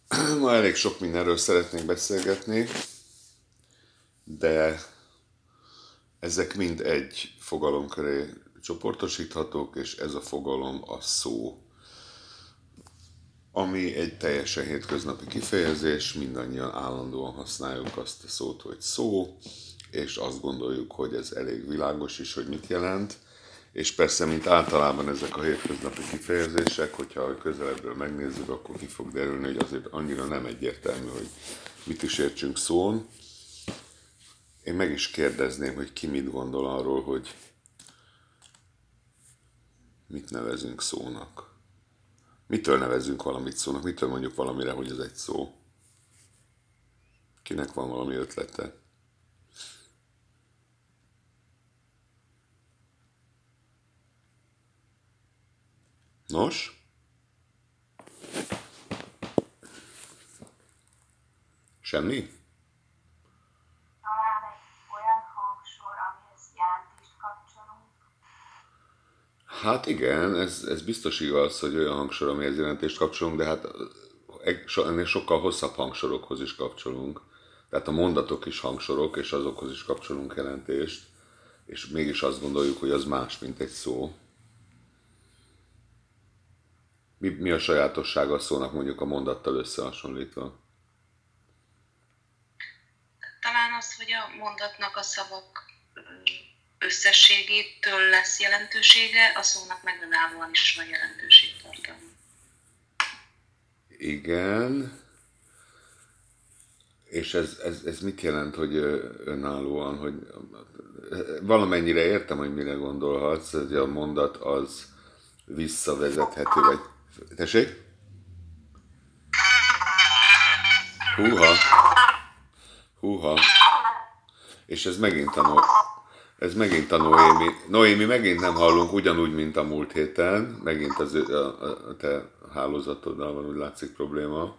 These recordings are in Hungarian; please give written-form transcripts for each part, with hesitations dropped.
Ma elég sok mindenről szeretnék beszélgetni, de ezek mind egy fogalom köré csoportosíthatók, és ez a fogalom a szó, ami egy teljesen hétköznapi kifejezés, mindannyian állandóan használjuk azt a szót, hogy szó, és azt gondoljuk, hogy ez elég világos is, hogy mit jelent. És persze, mint általában ezek a hétköznapi kifejezések, hogyha közelebbről megnézzük, akkor ki fog derülni, hogy azért annyira nem egyértelmű, hogy mit is értsünk szón. Én meg is kérdezném, hogy ki mit gondol arról, hogy mit nevezünk szónak. Mitől nevezünk valamit szónak? Mitől mondjuk valamire, hogy ez egy szó? Kinek van valami ötlete? Nos? Semmi? Talán egy olyan hangsor, amihez jelentést kapcsolunk. Hát igen, ez biztos igaz, hogy olyan hangsor, amihez jelentést kapcsolunk, de hát ennél sokkal hosszabb hangsorokhoz is kapcsolunk. Tehát a mondatok is hangsorok, és azokhoz is kapcsolunk jelentést, és mégis azt gondoljuk, hogy az más, mint egy szó. Mi a sajátossága a szónak mondjuk a mondattal összehasonlítva? Talán az, hogy a mondatnak a szavak összességétől lesz jelentősége, a szónak meg önállóan is van jelentőségtartalma. Igen. És ez mit jelent, hogy önállóan, hogy valamennyire értem, hogy mire gondolhatsz, hogy a mondat az visszavezethető, vagy... Tessék? Húha, húha. És ez megint a Noémi. Noémi, megint nem hallunk ugyanúgy, mint a múlt héten. Megint a te hálózatoddal van, úgy látszik probléma.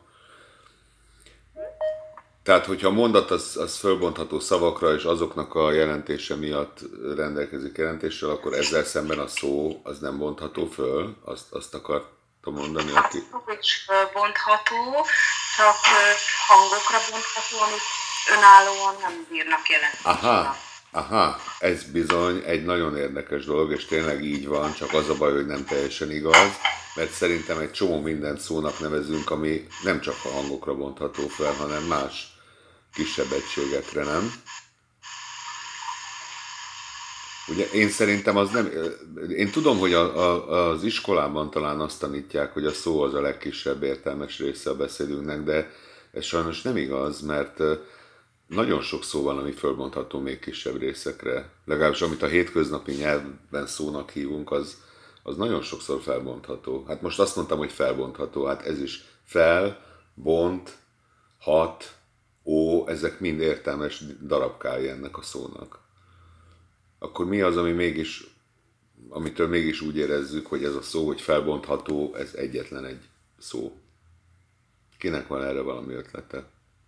Tehát, hogyha a mondat az fölbontható szavakra, és azoknak a jelentése miatt rendelkezik jelentéssel, akkor ezzel szemben a szó az nem bontható föl. Azt akartam mondani, Hát aki... szó is bontható, csak hangokra bontható, amik önállóan nem bírnak jelentésre. Aha, ez bizony egy nagyon érdekes dolog, és tényleg így van, csak az a baj, hogy nem teljesen igaz, mert szerintem egy csomó mindent szónak nevezünk, ami nem csak a hangokra bontható fel, hanem más kisebb egységekre, nem? Ugye én szerintem az nem... Én tudom, hogy az iskolában talán azt tanítják, hogy a szó az a legkisebb értelmes része a beszédünknek, de ez sajnos nem igaz, mert nagyon sok szó van, ami fölbontható még kisebb részekre. Legalábbis amit a hétköznapi nyelvben szónak hívunk, az nagyon sokszor felbontható. Hát most azt mondtam, hogy felbontható, hát ez is fel, bont, hat, ó, ezek mind értelmes darabkái ennek a szónak. Akkor mi az, amitől mégis úgy érezzük, hogy ez a szó, hogy felbontható, ez egyetlen egy szó. Kinek van erre valami ötlete?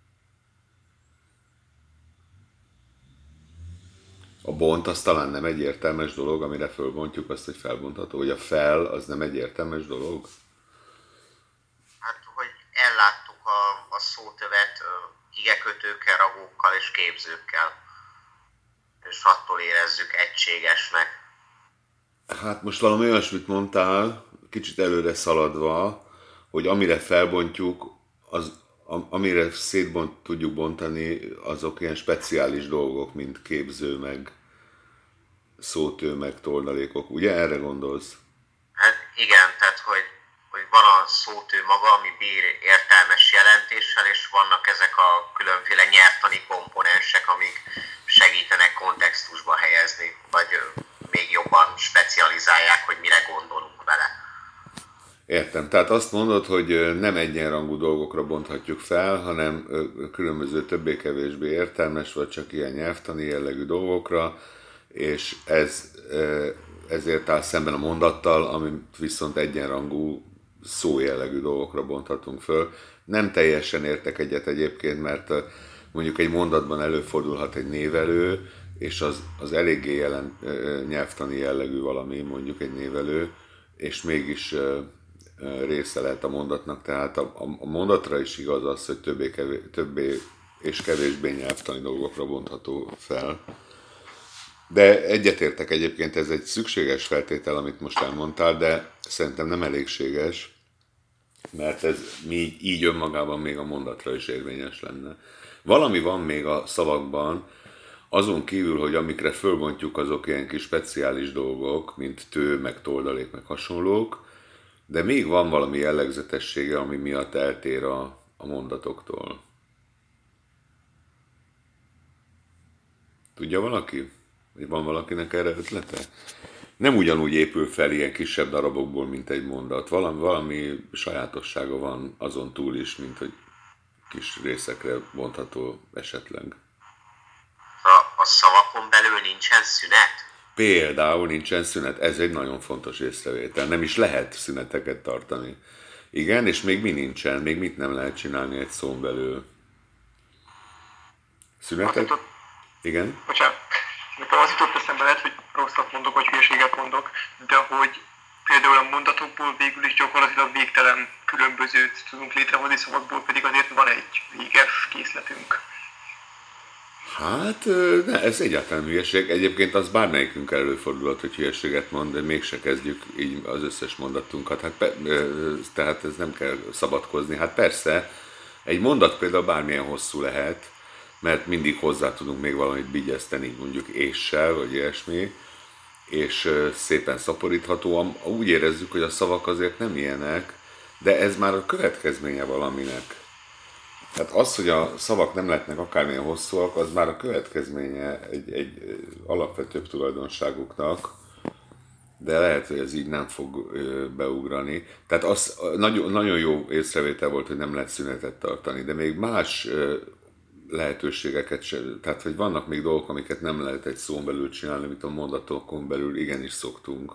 A bont az talán nem egy értelmes dolog, amire fölbontjuk azt, hogy felbontható, hogy a fel az nem egy értelmes dolog. Hát, hogy elláttuk a szótövet igekötőkkel, ragókkal és képzőkkel, és attól érezzük egységesnek. Hát most valami olyasmit mondtál, kicsit előre szaladva, hogy amire felbontjuk, amire tudjuk bontani, azok ilyen speciális dolgok, mint képző, meg szótő, meg tordalékok. Ugye erre gondolsz? Hát igen, tehát hogy van a szótő maga, ami bír értelmes jelentéssel, és vannak ezek a különféle nyelvtani komponensek, amik segítenek kontextusba helyezni, vagy még jobban specializálják, hogy mire gondolunk vele. Értem. Tehát azt mondod, hogy nem egyenrangú dolgokra bonthatjuk fel, hanem különböző többé-kevésbé értelmes, vagy csak ilyen nyelvtani jellegű dolgokra, és ezért áll szemben a mondattal, ami viszont egyenrangú szó jellegű dolgokra bonthatunk föl. Nem teljesen értek egyet egyébként, mert mondjuk egy mondatban előfordulhat egy névelő, és az eléggé nyelvtani jellegű valami, mondjuk egy névelő, és mégis része lehet a mondatnak, tehát a mondatra is igaz az, hogy többé és kevésbé nyelvtani dolgokra bontható fel. De egyetértek egyébként, ez egy szükséges feltétel, amit most elmondtál, de szerintem nem elégséges, mert ez így önmagában még a mondatra is érvényes lenne. Valami van még a szavakban, azon kívül, hogy amikre fölbontjuk, azok ilyen kis speciális dolgok, mint tő, meg toldalék, meg hasonlók, de még van valami jellegzetessége, ami miatt eltér a mondatoktól. Tudja valaki? Vagy van valakinek erre ötlete? Nem ugyanúgy épül fel ilyen kisebb darabokból, mint egy mondat. Valami sajátossága van azon túl is, mint hogy kis részekre bontható esetleg. A szavakon belül nincsen szünet? Például nincsen szünet. Ez egy nagyon fontos észrevétel. Nem is lehet szüneteket tartani. Igen, és még mi nincsen? Még mit nem lehet csinálni egy szón belül? Szünetet? Igen? Bocsánat. Nekem az jutott eszembe, lehet, hogy rosszat mondok, vagy hülyeséget mondok, de hogy például a mondatokból végül is gyakorlatilag végtelen különbözőt tudunk létrehozni, szavakból pedig azért van egy véges készletünk. Hát, ne, ez egyáltalán hülyeség. Egyébként az bármelyikünk előfordulhat, hogy hülyeséget mond, de mégse kezdjük így az összes mondatunkat. Tehát ez nem kell szabadkozni. Hát persze, egy mondat például bármilyen hosszú lehet, mert mindig hozzá tudunk még valamit bigyezteni, mondjuk éssel, vagy ilyesmi, és szépen szaporítható. Úgy érezzük, hogy a szavak azért nem ilyenek, de ez már a következménye valaminek. Tehát az, hogy a szavak nem lehetnek akármilyen hosszúak, az már a következménye egy alapvetőbb tulajdonságuknak, de lehet, hogy ez így nem fog beugrani. Tehát az nagyon jó észrevétel volt, hogy nem lehet szünetet tartani, de még más lehetőségeket sem, tehát hogy vannak még dolgok, amiket nem lehet egy szón belül csinálni, amit a mondatokon belül igenis szoktunk.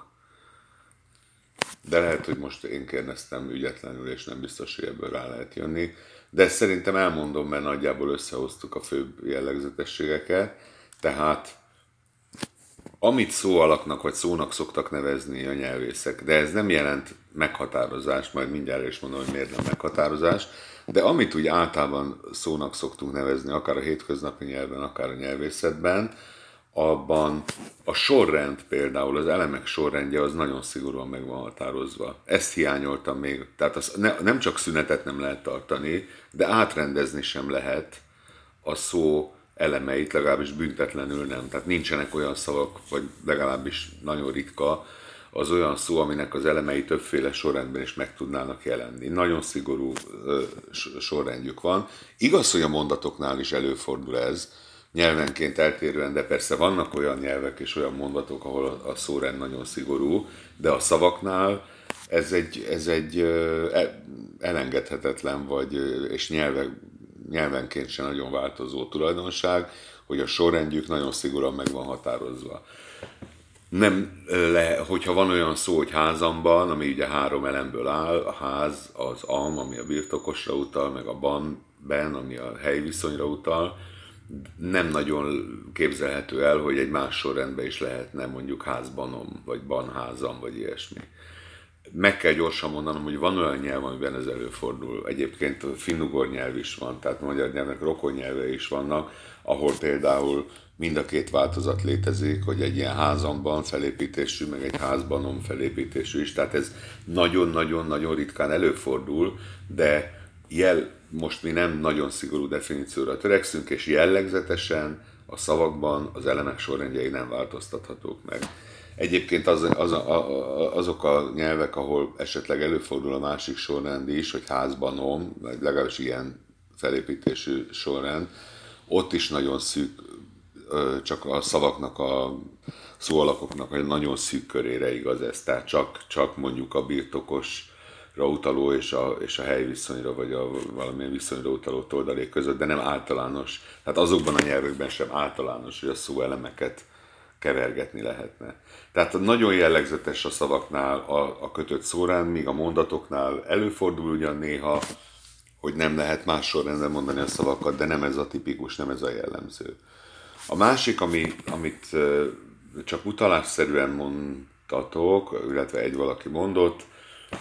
De lehet, hogy most én kérdeztem ügyetlenül, és nem biztos, hogy ebből rá lehet jönni. De szerintem elmondom, mert nagyjából összehoztuk a főbb jellegzetességeket. Tehát amit szóalaknak vagy szónak szoktak nevezni a nyelvészek, de ez nem jelent meghatározást, majd mindjárt is mondom, hogy miért nem meghatározás, de amit úgy általában szónak szoktunk nevezni, akár a hétköznapi nyelven, akár a nyelvészetben, abban a sorrend például, az elemek sorrendje az nagyon szigorúan meg van határozva. Ezt hiányoltam még, tehát nem csak szünetet nem lehet tartani, de átrendezni sem lehet a szó elemeit, legalábbis büntetlenül nem. Tehát nincsenek olyan szavak, vagy legalábbis nagyon ritka, az olyan szó, aminek az elemei többféle sorrendben is meg tudnának jelenni. Nagyon szigorú sorrendjük van. Igaz, hogy a mondatoknál is előfordul ez, nyelvenként eltérően, de persze vannak olyan nyelvek és olyan mondatok, ahol a szórend nagyon szigorú, de a szavaknál ez egy elengedhetetlen, és nyelvenként sem nagyon változó tulajdonság, hogy a sorrendjük nagyon szigorúan meg van határozva. Hogyha van olyan szó, hogy házamban, ami ugye 3 elemből áll, a ház, az am, ami a birtokosra utal, meg a ben, ami a helyviszonyra utal, nem nagyon képzelhető el, hogy egy más sorrendben is lehetne mondjuk házbanom, vagy banházam, vagy ilyesmi. Meg kell gyorsan mondanom, hogy van olyan nyelv, amiben ez előfordul. Egyébként finnugor nyelv is van, tehát magyar nyelvnek rokon nyelve is vannak, ahol például mind a két változat létezik, hogy egy ilyen házamban felépítésű, meg egy házbanom felépítésű is, tehát ez nagyon-nagyon-nagyon ritkán előfordul, de most mi nem nagyon szigorú definícióra törekszünk, és jellegzetesen a szavakban az elemek sorrendjei nem változtathatók meg. Egyébként azok a nyelvek, ahol esetleg előfordul a másik sorrend is, hogy házbanom, vagy legalábbis ilyen felépítésű sorrend, ott is nagyon szűk, csak a szavaknak, a szóalakoknak egy nagyon szűk körére igaz ez, tehát csak mondjuk a birtokosra utaló és a helyviszonyra, vagy a valamilyen viszonyra utaló toldalék között, de nem általános. Tehát azokban a nyelvekben sem általános, hogy a szóelemeket kevergetni lehetne. Tehát nagyon jellegzetes a szavaknál a kötött szórend, míg a mondatoknál előfordul ugyan néha, hogy nem lehet más sorrendben mondani a szavakat, de nem ez a tipikus, nem ez a jellemző. A másik, amit csak utalásszerűen mondtatok, illetve valaki mondott,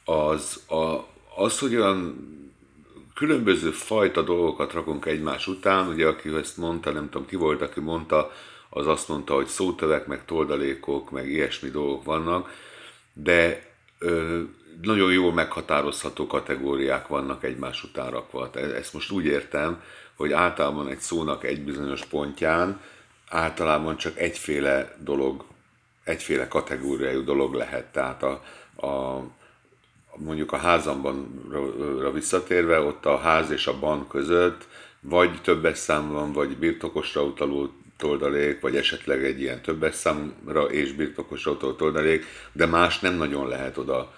az, hogy olyan különböző fajta dolgokat rakunk egymás után, ugye aki ezt mondta, nem tudom ki volt, aki mondta, az azt mondta, hogy szótövek, meg toldalékok, meg ilyesmi dolgok vannak, de nagyon jól meghatározható kategóriák vannak egymás után rakva. Ezt most úgy értem, hogy általában egy szónak egy bizonyos pontján általában csak egyféle dolog, egyféle kategóriájú dolog lehet. Tehát mondjuk a házambanra visszatérve, ott a ház és a ban között vagy többes szám van, vagy birtokosra utaló toldalék, vagy esetleg egy ilyen többes számra és birtokosra utaló toldalék, de más nem nagyon lehet oda,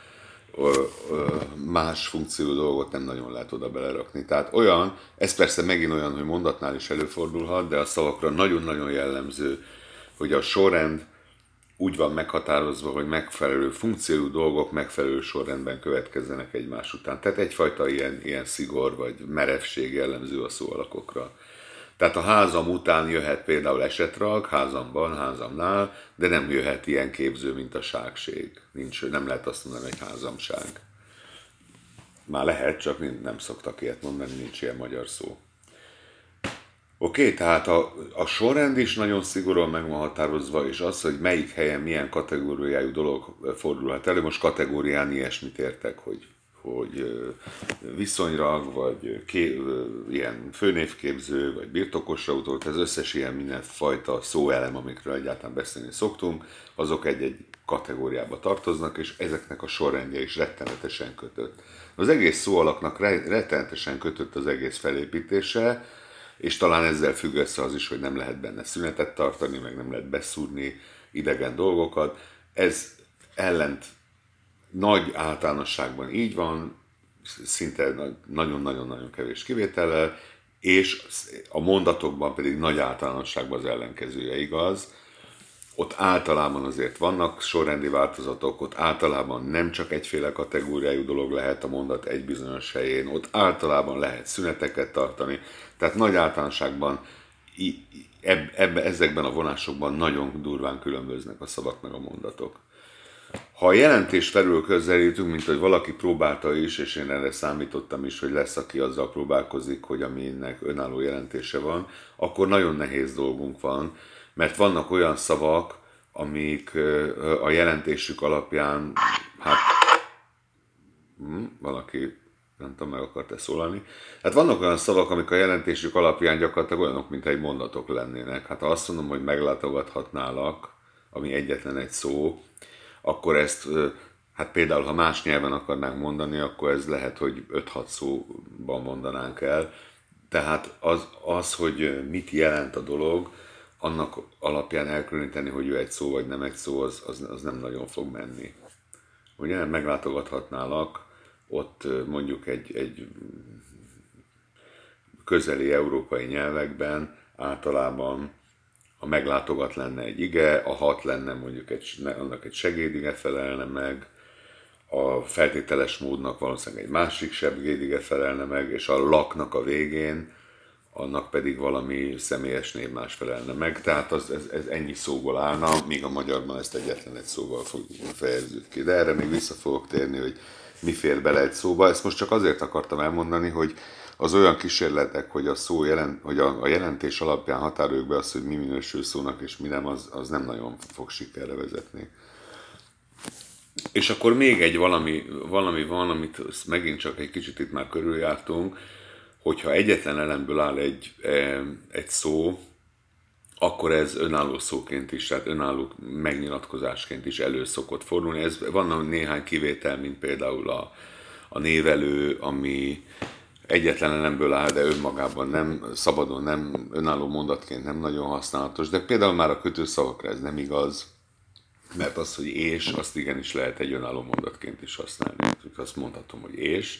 más funkció dolgot nem nagyon lehet oda belerakni. Tehát olyan, ez persze megint olyan, hogy mondatnál is előfordulhat, de a szavakra nagyon-nagyon jellemző, hogy a sorrend úgy van meghatározva, hogy megfelelő funkciójú dolgok megfelelő sorrendben következzenek egymás után. Tehát egyfajta ilyen szigor vagy merevség jellemző a szóalakokra. Tehát a házam után jöhet például esetrag, házamban, házamnál, de nem jöhet ilyen képző, mint a ságség. Nem lehet azt mondani, hogy házamság. Már lehet, csak nem szoktak ilyet mondani, nincs ilyen magyar szó. Oké, tehát a sorrend is nagyon szigorúan meg van határozva, és az, hogy melyik helyen milyen kategóriájú dolog fordulhat elő, most kategórián ilyesmit értek, hogy viszonyrag, vagy ilyen főnévképző, vagy birtokosra utolt, az összes ilyen mindenfajta szóelem, amikről egyáltalán beszélni szoktunk, azok egy-egy kategóriába tartoznak, és ezeknek a sorrendje is rettenetesen kötött. Az egész szóalaknak rettenetesen kötött az egész felépítése, és talán ezzel függ össze az is, hogy nem lehet benne szünetet tartani, meg nem lehet beszúrni idegen dolgokat. Ez ellent nagy általánosságban így van, szinte nagyon-nagyon-nagyon kevés kivétellel, és a mondatokban pedig nagy általánosságban az ellenkezője igaz. Ott általában azért vannak sorrendi változatok, ott általában nem csak egyféle kategóriájú dolog lehet a mondat egy bizonyos helyén, ott általában lehet szüneteket tartani, tehát nagy általánosságban ezekben a vonásokban nagyon durván különböznek a szavak meg a mondatok. Ha a jelentés felül közelítünk, mint hogy valaki próbálta is, és én erre számítottam is, hogy lesz, aki azzal próbálkozik, hogy aminek önálló jelentése van, akkor nagyon nehéz dolgunk van, mert vannak olyan szavak, amik a jelentésük alapján, valaki, nem tudom, meg akart-e szólalni. Hát vannak olyan szavak, amik a jelentésük alapján gyakorlatilag olyanok, mint egy mondatok lennének. Hát ha azt mondom, hogy meglátogathatnálak, ami egyetlen egy szó, akkor ezt, hát például, ha más nyelven akarnánk mondani, akkor ez lehet, hogy 5-6 szóban mondanánk el. Tehát az, hogy mit jelent a dolog, annak alapján elkülöníteni, hogy ő egy szó vagy nem egy szó, az nem nagyon fog menni. Ugye meglátogathatnálak, ott mondjuk egy közeli európai nyelvekben általában a meglátogat lenne egy ige, a hat lenne mondjuk annak egy segédige felelne meg, a feltételes módnak valószínűleg egy másik segédige felelne meg, és a laknak a végén annak pedig valami személyes név más felelne meg. Tehát ez ennyi szóból állna, míg a magyarban ezt egyetlen egy szóval fejezzük ki. De erre még vissza fogok térni, hogy mi fér bele egy szóba. Ezt most csak azért akartam elmondani, hogy az olyan kísérletek, hogy a jelentés alapján határoljuk be azt, hogy mi minősül szónak és mi nem, az nem nagyon fog sikerre vezetni. És akkor még egy valami van, amit megint csak egy kicsit itt már körüljártunk, hogyha egyetlen elemből áll egy szó, akkor ez önálló szóként is, tehát önálló megnyilatkozásként is elő szokott fordulni. Van néhány kivétel, mint például a névelő, ami egyetlen elemből áll, de önmagában nem, szabadon nem, önálló mondatként nem nagyon használatos, de például már a kötőszavakra ez nem igaz, mert az, hogy és, azt igenis lehet egy önálló mondatként is használni. Azt mondhatom, hogy és.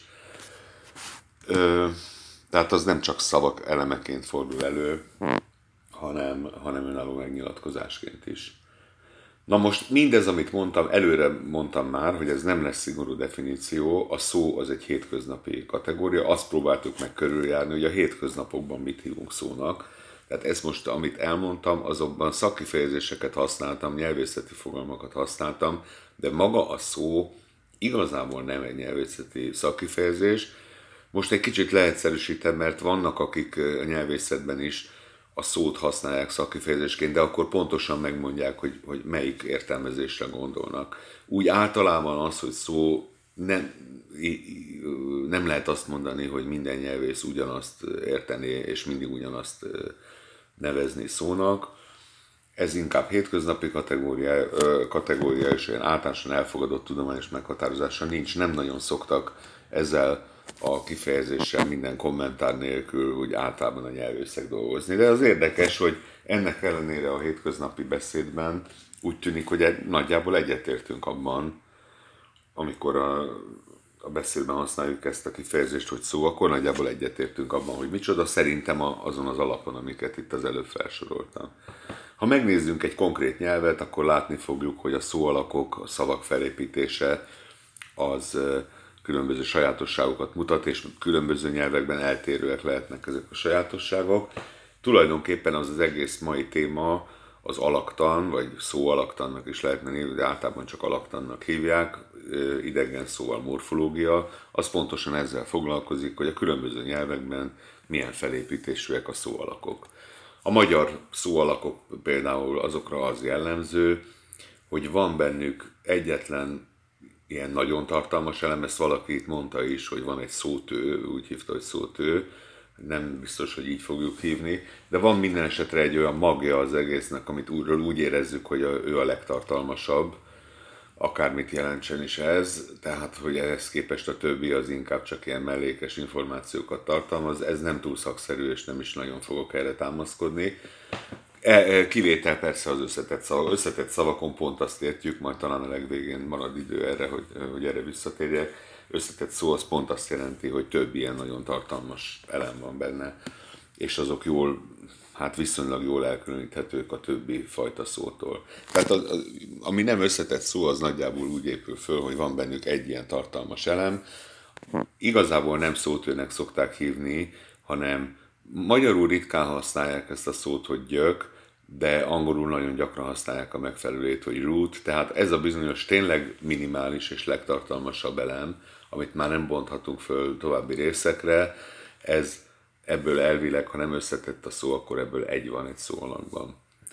Tehát az nem csak szavak elemeként fordul elő, hanem önálló megnyilatkozásként is. Na most mindez, amit mondtam, előre mondtam már, hogy ez nem lesz szigorú definíció, a szó az egy hétköznapi kategória, azt próbáltuk meg körüljárni, hogy a hétköznapokban mit hívunk szónak. Tehát ezt most, amit elmondtam, azokban szakkifejezéseket használtam, nyelvészeti fogalmakat használtam, de maga a szó igazából nem egy nyelvészeti szakkifejezés. Most egy kicsit leegyszerűsítem, mert vannak, akik a nyelvészetben is a szót használják szakkifejezésként, de akkor pontosan megmondják, hogy melyik értelmezésre gondolnak. Úgy általában az, hogy szó nem lehet azt mondani, hogy minden nyelvész ugyanazt értené, és mindig ugyanazt nevezni szónak. Ez inkább hétköznapi kategória, és olyan általánosan elfogadott tudományos meghatározása nincs. Nem nagyon szoktak ezzel a kifejezéssel minden kommentár nélkül úgy általában a nyelvészek dolgozni. De az érdekes, hogy ennek ellenére a hétköznapi beszédben úgy tűnik, hogy nagyjából egyetértünk abban, amikor a beszédben használjuk ezt a kifejezést, hogy szó, akkor nagyjából egyetértünk abban, hogy micsoda, szerintem azon az alapon, amiket itt az előbb felsoroltam. Ha megnézzünk egy konkrét nyelvet, akkor látni fogjuk, hogy a szóalakok, a szavak felépítése az különböző sajátosságokat mutat, és különböző nyelvekben eltérőek lehetnek ezek a sajátosságok. Tulajdonképpen az egész mai téma az alaktan, vagy szóalaktannak is lehetne nézni, de általában csak alaktannak hívják, idegen szóval morfológia, az pontosan ezzel foglalkozik, hogy a különböző nyelvekben milyen felépítésűek a szóalakok. A magyar szóalakok például azokra az jellemző, hogy van bennük egyetlen ilyen nagyon tartalmas elem, ezt valaki itt mondta is, hogy van egy szótő, úgy hívta, hogy szótő, nem biztos, hogy így fogjuk hívni, de van minden esetre egy olyan magja az egésznek, amit úgy érezzük, hogy ő a legtartalmasabb, akármit jelentsen is ez, tehát hogy ehhez képest a többi az inkább csak ilyen mellékes információkat tartalmaz, ez nem túl szakszerű, és nem is nagyon fogok erre támaszkodni. Kivétel persze az összetett szavak. Összetett szavakon pont azt értjük, majd talán a legvégén marad idő erre, hogy erre visszatérjek. Összetett szó az pont azt jelenti, hogy több ilyen nagyon tartalmas elem van benne, és azok viszonylag jól elkülöníthetők a többi fajta szótól. Tehát ami nem összetett szó, az nagyjából úgy épül föl, hogy van bennük egy ilyen tartalmas elem. Igazából nem szótőnek szokták hívni, hanem magyarul ritkán használják ezt a szót, hogy gyök, de angolul nagyon gyakran használják a megfelelőt, hogy root, tehát ez a bizonyos tényleg minimális és legtartalmasabb elem, amit már nem bonthatunk föl további részekre, ebből elvileg, ha nem összetett a szó, akkor ebből egy van egy szóalakban.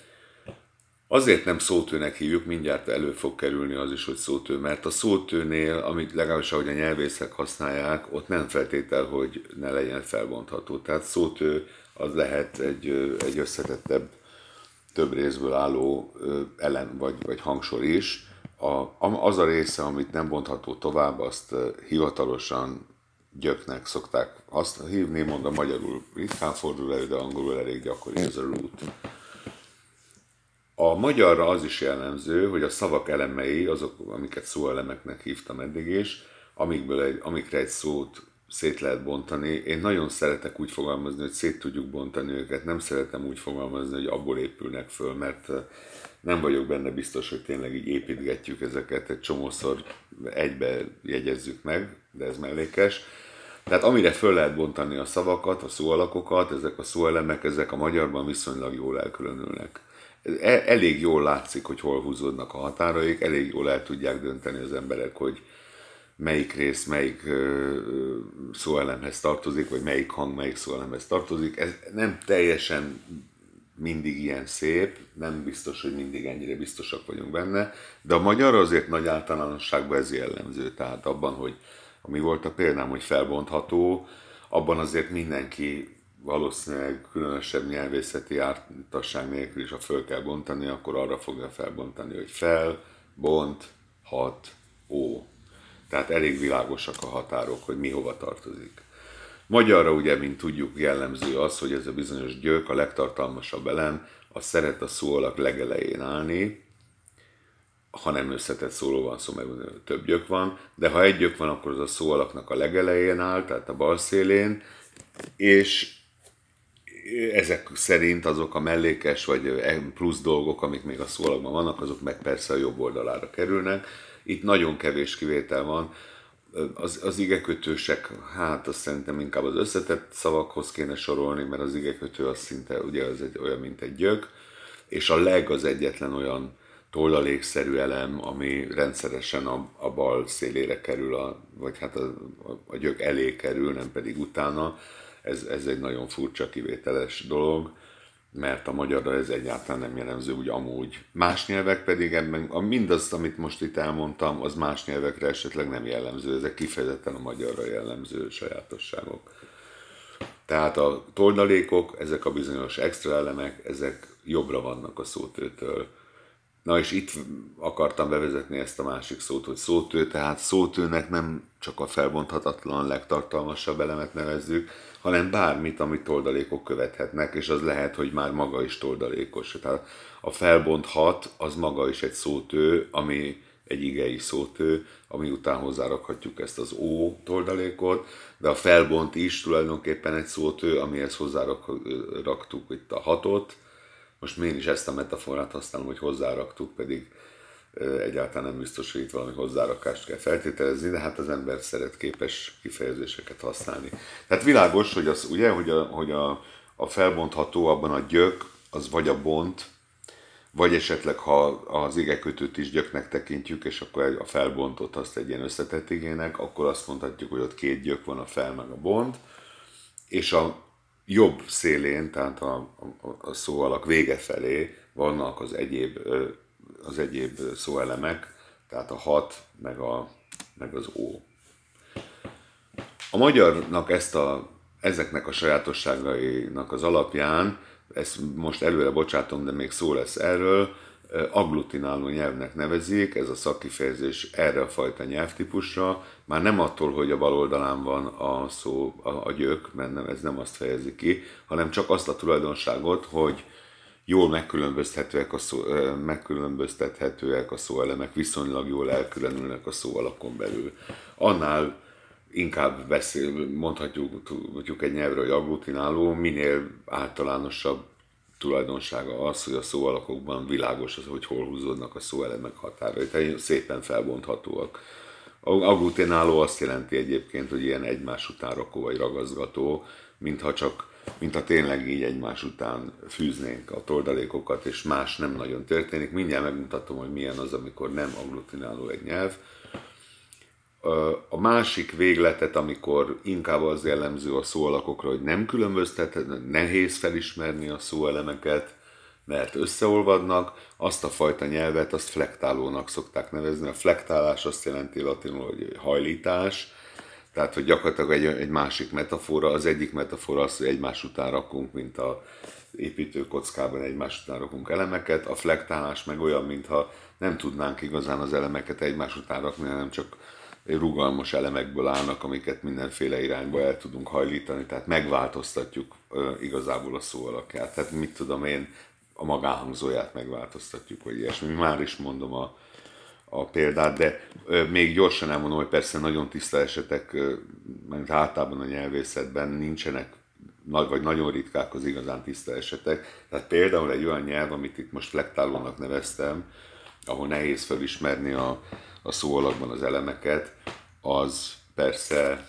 Azért nem szótőnek hívjuk, mindjárt elő fog kerülni az is, hogy szótő, mert a szótőnél, amit legalábbis ahogy a nyelvészek használják, ott nem feltétel, hogy ne legyen felbontható. Tehát szótő az lehet egy összetettebb, több részből álló elem vagy hangsor is. Az a része, amit nem bontható tovább, azt hivatalosan gyöknek szokták azt hívni, mondom, magyarul ritkán fordul elő, de angolul elég gyakori ez a root. A magyarra az is jellemző, hogy a szavak elemei, azok, amiket szóelemeknek hívtam eddig is, amikre egy szót szét lehet bontani. Én nagyon szeretek úgy fogalmazni, hogy szét tudjuk bontani őket, nem szeretem úgy fogalmazni, hogy abból épülnek föl, mert nem vagyok benne biztos, hogy tényleg így építgetjük ezeket, egy csomószor egybe jegyezzük meg, de ez mellékes. Tehát amire föl lehet bontani a szavakat, a szóalakokat, ezek a szóelemek, ezek a magyarban viszonylag jól elkülönülnek. Elég jól látszik, hogy hol húzódnak a határaik, elég jól el tudják dönteni az emberek, hogy melyik rész, melyik szóelemhez tartozik, vagy melyik hang, melyik szóelemhez tartozik. Ez nem teljesen mindig ilyen szép, nem biztos, hogy mindig ennyire biztosak vagyunk benne, de a magyar azért nagy általánosságban ez jellemző. Tehát abban, hogy ami volt a példám, hogy felbontható, abban azért mindenki valószínűleg különösebb nyelvészeti ártasság nélkül is, ha föl kell bontani, akkor arra fogja felbontani, hogy fel, bont, hat, ó. Tehát elég világosak a határok, hogy mi hova tartozik. Magyarra ugye, mint tudjuk, jellemző az, hogy ez a bizonyos gyök, a legtartalmasabb elem, az szeret a szóalak legelején állni, ha nem összetett szóról van szó, meg több gyök van, de ha egy gyök van, akkor az a szóalaknak a legelején áll, tehát a bal szélén, és ezek szerint azok a mellékes vagy plusz dolgok, amik még a szóalakban vannak, azok meg persze a jobb oldalára kerülnek. Itt nagyon kevés kivétel van. Az igekötősek, azt szerintem inkább az összetett szavakhoz kéne sorolni, mert az igekötő az szinte ugye az olyan, mint egy gyök, és a leg az egyetlen olyan toldalékszerű elem, ami rendszeresen a bal szélére kerül, vagy hát a gyök elé kerül, nem pedig utána. Ez egy nagyon furcsa, kivételes dolog, mert a magyarra ez egyáltalán nem jellemző úgy amúgy. Más nyelvek pedig ebben, mindazt, amit most itt elmondtam, az más nyelvekre esetleg nem jellemző, ezek kifejezetten a magyarra jellemző sajátosságok. Tehát a toldalékok, ezek a bizonyos extra elemek, ezek jobbra vannak a szótőtől. Na és itt akartam bevezetni ezt a másik szót, hogy szótő, tehát szótőnek nem csak a felbonthatatlan legtartalmasabb elemet nevezzük, hanem bármit, amit toldalékok követhetnek, és az lehet, hogy már maga is toldalékos. Tehát a felbonthat, az maga is egy szótő, ami egy igei szótő, ami után hozzárakhatjuk ezt az ó toldalékot, de a felbont is tulajdonképpen egy szótő, amihez hozzáraktuk itt a hatot. Most én is ezt a metaforát használom, hogy hozzáraktuk, pedig egyáltalán nem biztos, hogy itt valami hozzárakást kell feltételezni, de hát az ember szeret képes kifejezéseket használni. Tehát világos, hogy az, ugye, hogy a felbontható abban a gyök, az vagy a bont, vagy esetleg, ha az igekötőt is gyöknek tekintjük, és akkor a felbontot azt egy ilyen összetett igének, akkor azt mondhatjuk, hogy ott két gyök van, a fel meg a bont, és a jobb szélén, tehát a szóalak vége felé vannak az egyéb szóelemek, tehát a hat, meg az ó. A magyarnak ezeknek a sajátosságainak az alapján, ezt most előre bocsátom, de még szó lesz erről, agglutináló nyelvnek nevezik, ez a szakkifejezés erre a fajta nyelvtípusra, már nem attól, hogy a bal oldalán van a szó, a gyök, mert ez nem azt fejezi ki, hanem csak azt a tulajdonságot, hogy jól megkülönböztethetőek a szóelemek, viszonylag jól elkülönülnek a szóalakon belül. Annál inkább mondhatjuk egy nyelvre, hogy agglutináló, minél általánosabb tulajdonsága az, hogy a szóalakokban világos az, hogy hol húzódnak a szóelemek határai, tehát szépen felbonthatóak. Agglutináló azt jelenti egyébként, hogy ilyen egymás után rakó vagy ragaszgató, mintha tényleg így egymás után fűznénk a toldalékokat, és más nem nagyon történik. Mindjárt megmutatom, hogy milyen az, amikor nem agglutináló egy nyelv. A másik végletet, amikor inkább az jellemző a szóalakokra, hogy nem különböztet, nehéz felismerni a szóelemeket, mert összeolvadnak, azt a fajta nyelvet, azt flektálónak szokták nevezni. A flektálás azt jelenti latinul, hogy hajlítás, tehát hogy gyakorlatilag egy másik metafora. Az egyik metafora az, hogy egymás után rakunk, mint az építőkockában egymás után rakunk elemeket. A flektálás meg olyan, mintha nem tudnánk igazán az elemeket egymás után rakni, hanem csak rugalmas elemekből állnak, amiket mindenféle irányba el tudunk hajlítani, tehát megváltoztatjuk igazából a szó alakját. Tehát mit tudom én, a magánhangzóját megváltoztatjuk, vagy ilyesmi. Már is mondom a példát, de még gyorsan elmondom, hogy persze nagyon tiszta esetek, mert általában a nyelvészetben nincsenek, vagy nagyon ritkák az igazán tiszta esetek. Tehát például egy olyan nyelv, amit itt most flektálónak neveztem, ahol nehéz felismerni a szóalakban az elemeket, az persze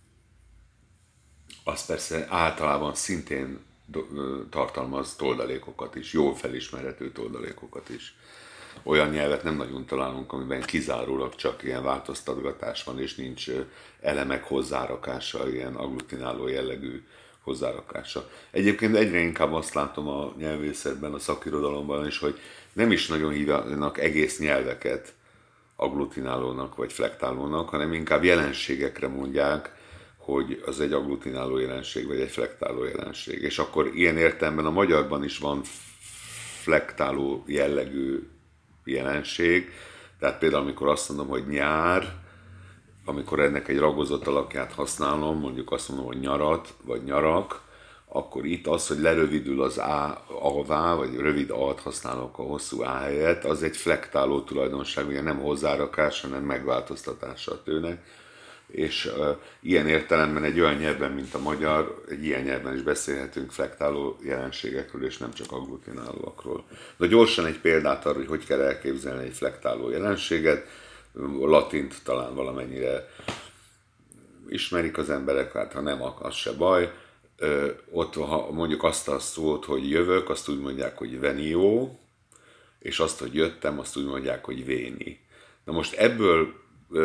általában szintén tartalmaz toldalékokat is, jól felismerhető toldalékokat is. Olyan nyelvet nem nagyon találunk, amiben kizárólag csak ilyen változtatgatás van, és nincs elemek hozzárakása, ilyen agglutináló jellegű hozzárakása. Egyébként egyre inkább azt látom a nyelvészetben, a szakirodalomban is, hogy nem is nagyon hívnak egész nyelveket agglutinálónak vagy flektálónak, hanem inkább jelenségekre mondják, hogy az egy agglutináló jelenség, vagy egy flektáló jelenség. És akkor ilyen értelemben a magyarban is van flektáló jellegű jelenség, tehát például amikor azt mondom, hogy nyár, amikor ennek egy ragozott alakját használom, mondjuk azt mondom, hogy nyarat, vagy nyarak, akkor itt az, hogy lerövidül az A-vá, vagy rövid A-t használok a hosszú A helyett, az egy flektáló tulajdonság, ugye nem hozzárakás, hanem megváltoztatása a tőnek. És ilyen értelemben egy olyan nyelvben, mint a magyar, egy ilyen nyelvben is beszélhetünk flektáló jelenségekről, és nem csak agglutinálóakról. De gyorsan egy példát arra, hogy kell elképzelni egy flektáló jelenséget, a latint talán valamennyire ismerik az emberek, hát ha nem, az se baj. Ott, ha mondjuk azt a szót, hogy jövök, azt úgy mondják, hogy venio, és azt, hogy jöttem, azt úgy mondják, hogy véni. Na most ebből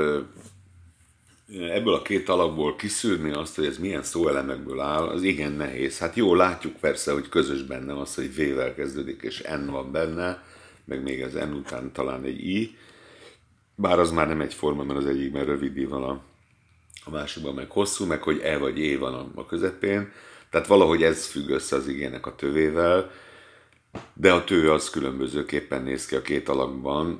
a két alakból kiszűrni azt, hogy ez milyen szóelemekből áll, az igen nehéz. Hát jó, látjuk persze, hogy közös benne az, hogy V-vel kezdődik, és N van benne, meg még az N után talán egy I, bár az már nem egyforma, mert az egyikben rövid I van, a másikban meg hosszú, meg hogy E vagy E van a közepén, tehát valahogy ez függ össze az igének a tövével, de a tő az különbözőképpen néz ki a két alakban,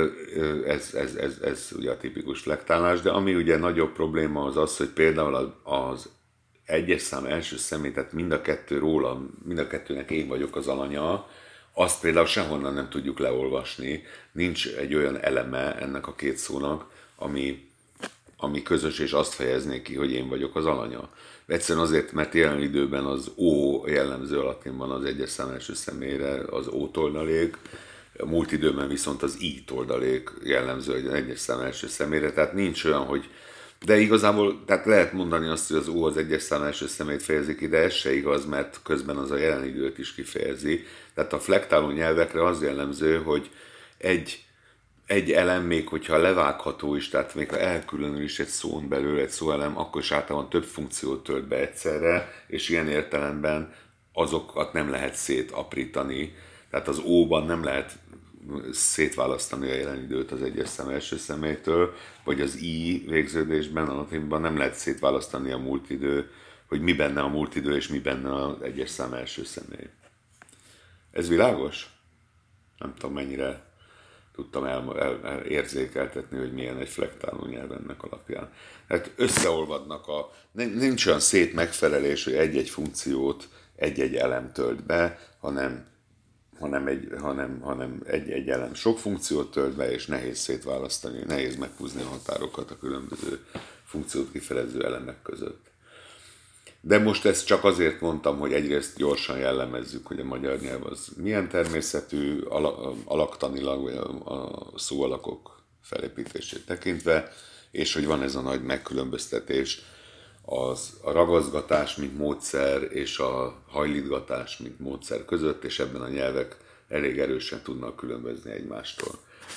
ez ugye a tipikus flektálás, de ami ugye nagyobb probléma az az, hogy például az egyes szám első személy, tehát mind a kettő róla, mind a kettőnek én vagyok az alanya, azt például sehonnan nem tudjuk leolvasni, nincs egy olyan eleme ennek a két szónak, ami közös, és azt fejezné ki, hogy én vagyok az alanya. Egyszerűen azért, mert jelen időben az O jellemző a latinban az egyes szám első személyre, az O toldalék, a múlt időben viszont az I toldalék jellemző az egyes szám első személyre, tehát nincs olyan, hogy... De igazából tehát lehet mondani azt, hogy az O az egyes szám első személyt fejezi ki, de ez se igaz, mert közben az a jelen időt is kifejezi. Tehát a flektáló nyelvekre az jellemző, hogy egy elem, még hogyha levágható is, tehát még ha elkülönül is egy szón belül egy szóelem, akkor is általában több funkciót tölt be egyszerre, és ilyen értelemben azokat nem lehet szétaprítani. Tehát az O-ban nem lehet szétválasztani a jelen időt az egyes szám első személytől, vagy az I végződésben, a latinban nem lehet szétválasztani a múlt idő, hogy mi benne a múlt idő, és mi benne az egyes szám első személy. Ez világos? Nem tudom, mennyire tudtam érzékeltetni, hogy milyen egy flektáló nyelv ennek alapján. Hát összeolvadnak nincs olyan szét megfelelés, hogy egy-egy funkciót egy-egy elem tölt be, hanem egy elem sok funkciót tölt be, és nehéz szétválasztani, nehéz meghúzni a határokat a különböző funkciót kifejező elemek között. De most ezt csak azért mondtam, hogy egyrészt gyorsan jellemezzük, hogy a magyar nyelv az milyen természetű, alaktanilag, vagy a szóalakok felépítését tekintve, és hogy van ez a nagy megkülönböztetés, a ragaszgatás, mint módszer, és a hajlítgatás, mint módszer között, és ebben a nyelvek elég erősen tudnak különbözni egymástól.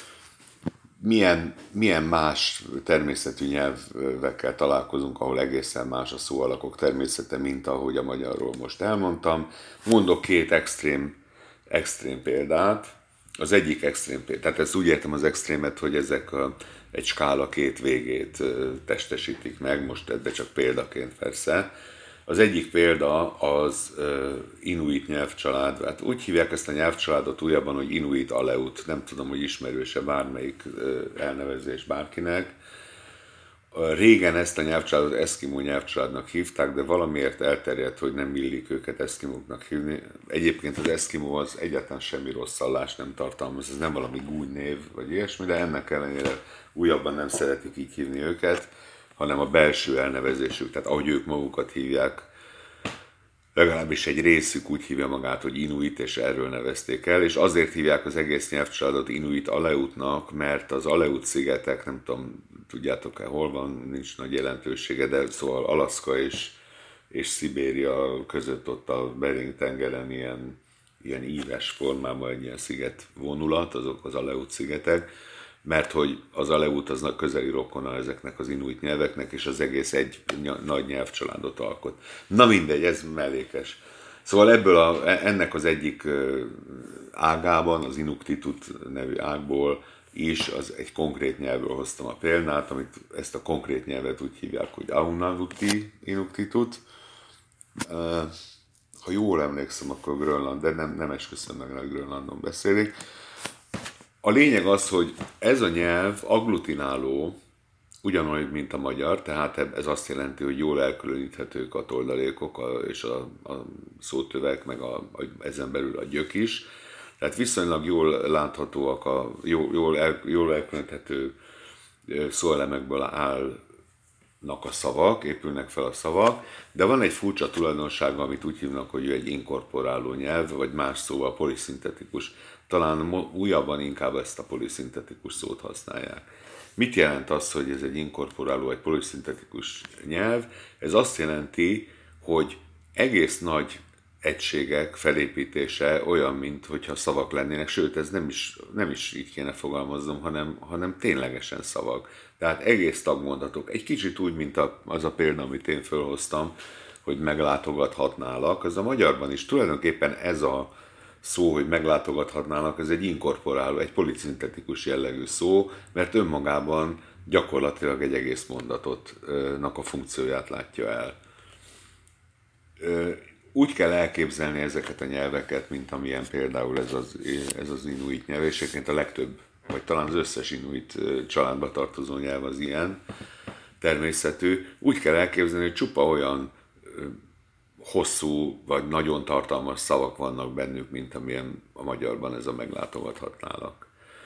Milyen más természetű nyelvekkel találkozunk, ahol egészen más a szóalakok természete, mint ahogy a magyarról most elmondtam. Mondok két extrém példát. Az egyik extrém példát, tehát ezt úgy értem az extrémet, hogy ezek egy skála két végét testesítik meg, most ebbe csak példaként persze. Az egyik példa az inuit nyelvcsalád, hát úgy hívják ezt a nyelvcsaládot újabban, hogy inuit aleut, nem tudom, hogy ismerőse bármelyik elnevezés bárkinek. Régen ezt a nyelvcsaládot eszkimó nyelvcsaládnak hívták, de valamiért elterjedt, hogy nem illik őket eszkimóknak hívni. Egyébként az eszkimó az egyáltalán semmi rossz szallást nem tartalmaz, ez nem valami gúnynév vagy ilyesmi, de ennek ellenére újabban nem szeretik így hívni őket, hanem a belső elnevezésük, tehát ahogy ők magukat hívják, legalábbis egy részük úgy hívja magát, hogy inuit, és erről nevezték el, és azért hívják az egész nyelvcsaládot inuit aleutnak, mert az Aleut szigetek, nem tudom, tudjátok-e hol van, nincs nagy jelentősége, de szóval Alaszka és Szibéria között ott a Bering-tengeren ilyen íves formában egy ilyen sziget vonulat, azok az Aleut szigetek, mert hogy az aleut az közeli rokona ezeknek az inuit nyelveknek, és az egész egy nagy nyelvcsaládot alkot. Na mindegy, ez mellékes. Szóval ennek az egyik ágában, az Inuktitut nevű ágból is az egy konkrét nyelvről hoztam a példát, amit ezt a konkrét nyelvet úgy hívják, hogy Aunavutty Inuktitut. Ha jól emlékszem, akkor Grönland, de nem esküszöm meg, hogy Grönlandon beszélik. A lényeg az, hogy ez a nyelv agglutináló, ugyanolyan, mint a magyar, tehát ez azt jelenti, hogy jól elkülöníthetők a toldalékok és a szótövek, meg ezen belül a gyök is. Tehát viszonylag jól láthatóak, jól elkülöníthető szóelemekből állnak a szavak, épülnek fel a szavak, de van egy furcsa tulajdonsága, amit úgy hívnak, hogy egy inkorporáló nyelv, vagy más szóval poliszintetikus. Talán újabban inkább ezt a poliszintetikus szót használják. Mit jelent az, hogy ez egy inkorporáló, vagy poliszintetikus nyelv? Ez azt jelenti, hogy egész nagy egységek felépítése olyan, mint hogyha szavak lennének, sőt, ez nem is így kéne fogalmaznom, hanem ténylegesen szavak. Tehát egész tagmondatok, egy kicsit úgy, mint az a példa, amit én fölhoztam, hogy meglátogathatnálak, az a magyarban is tulajdonképpen ez a szó, hogy meglátogathatnának, ez egy inkorporáló, egy poliszintetikus jellegű szó, mert önmagában gyakorlatilag egy egész mondatotnak a funkcióját látja el. Úgy kell elképzelni ezeket a nyelveket, mint amilyen például ez az inuit nyelv, és egyébként a legtöbb, vagy talán az összes inuit családba tartozó nyelv az ilyen természetű. Úgy kell elképzelni, hogy csupa olyan hosszú vagy nagyon tartalmas szavak vannak bennük, mint amilyen a magyarban ez a meglátogathatnálak.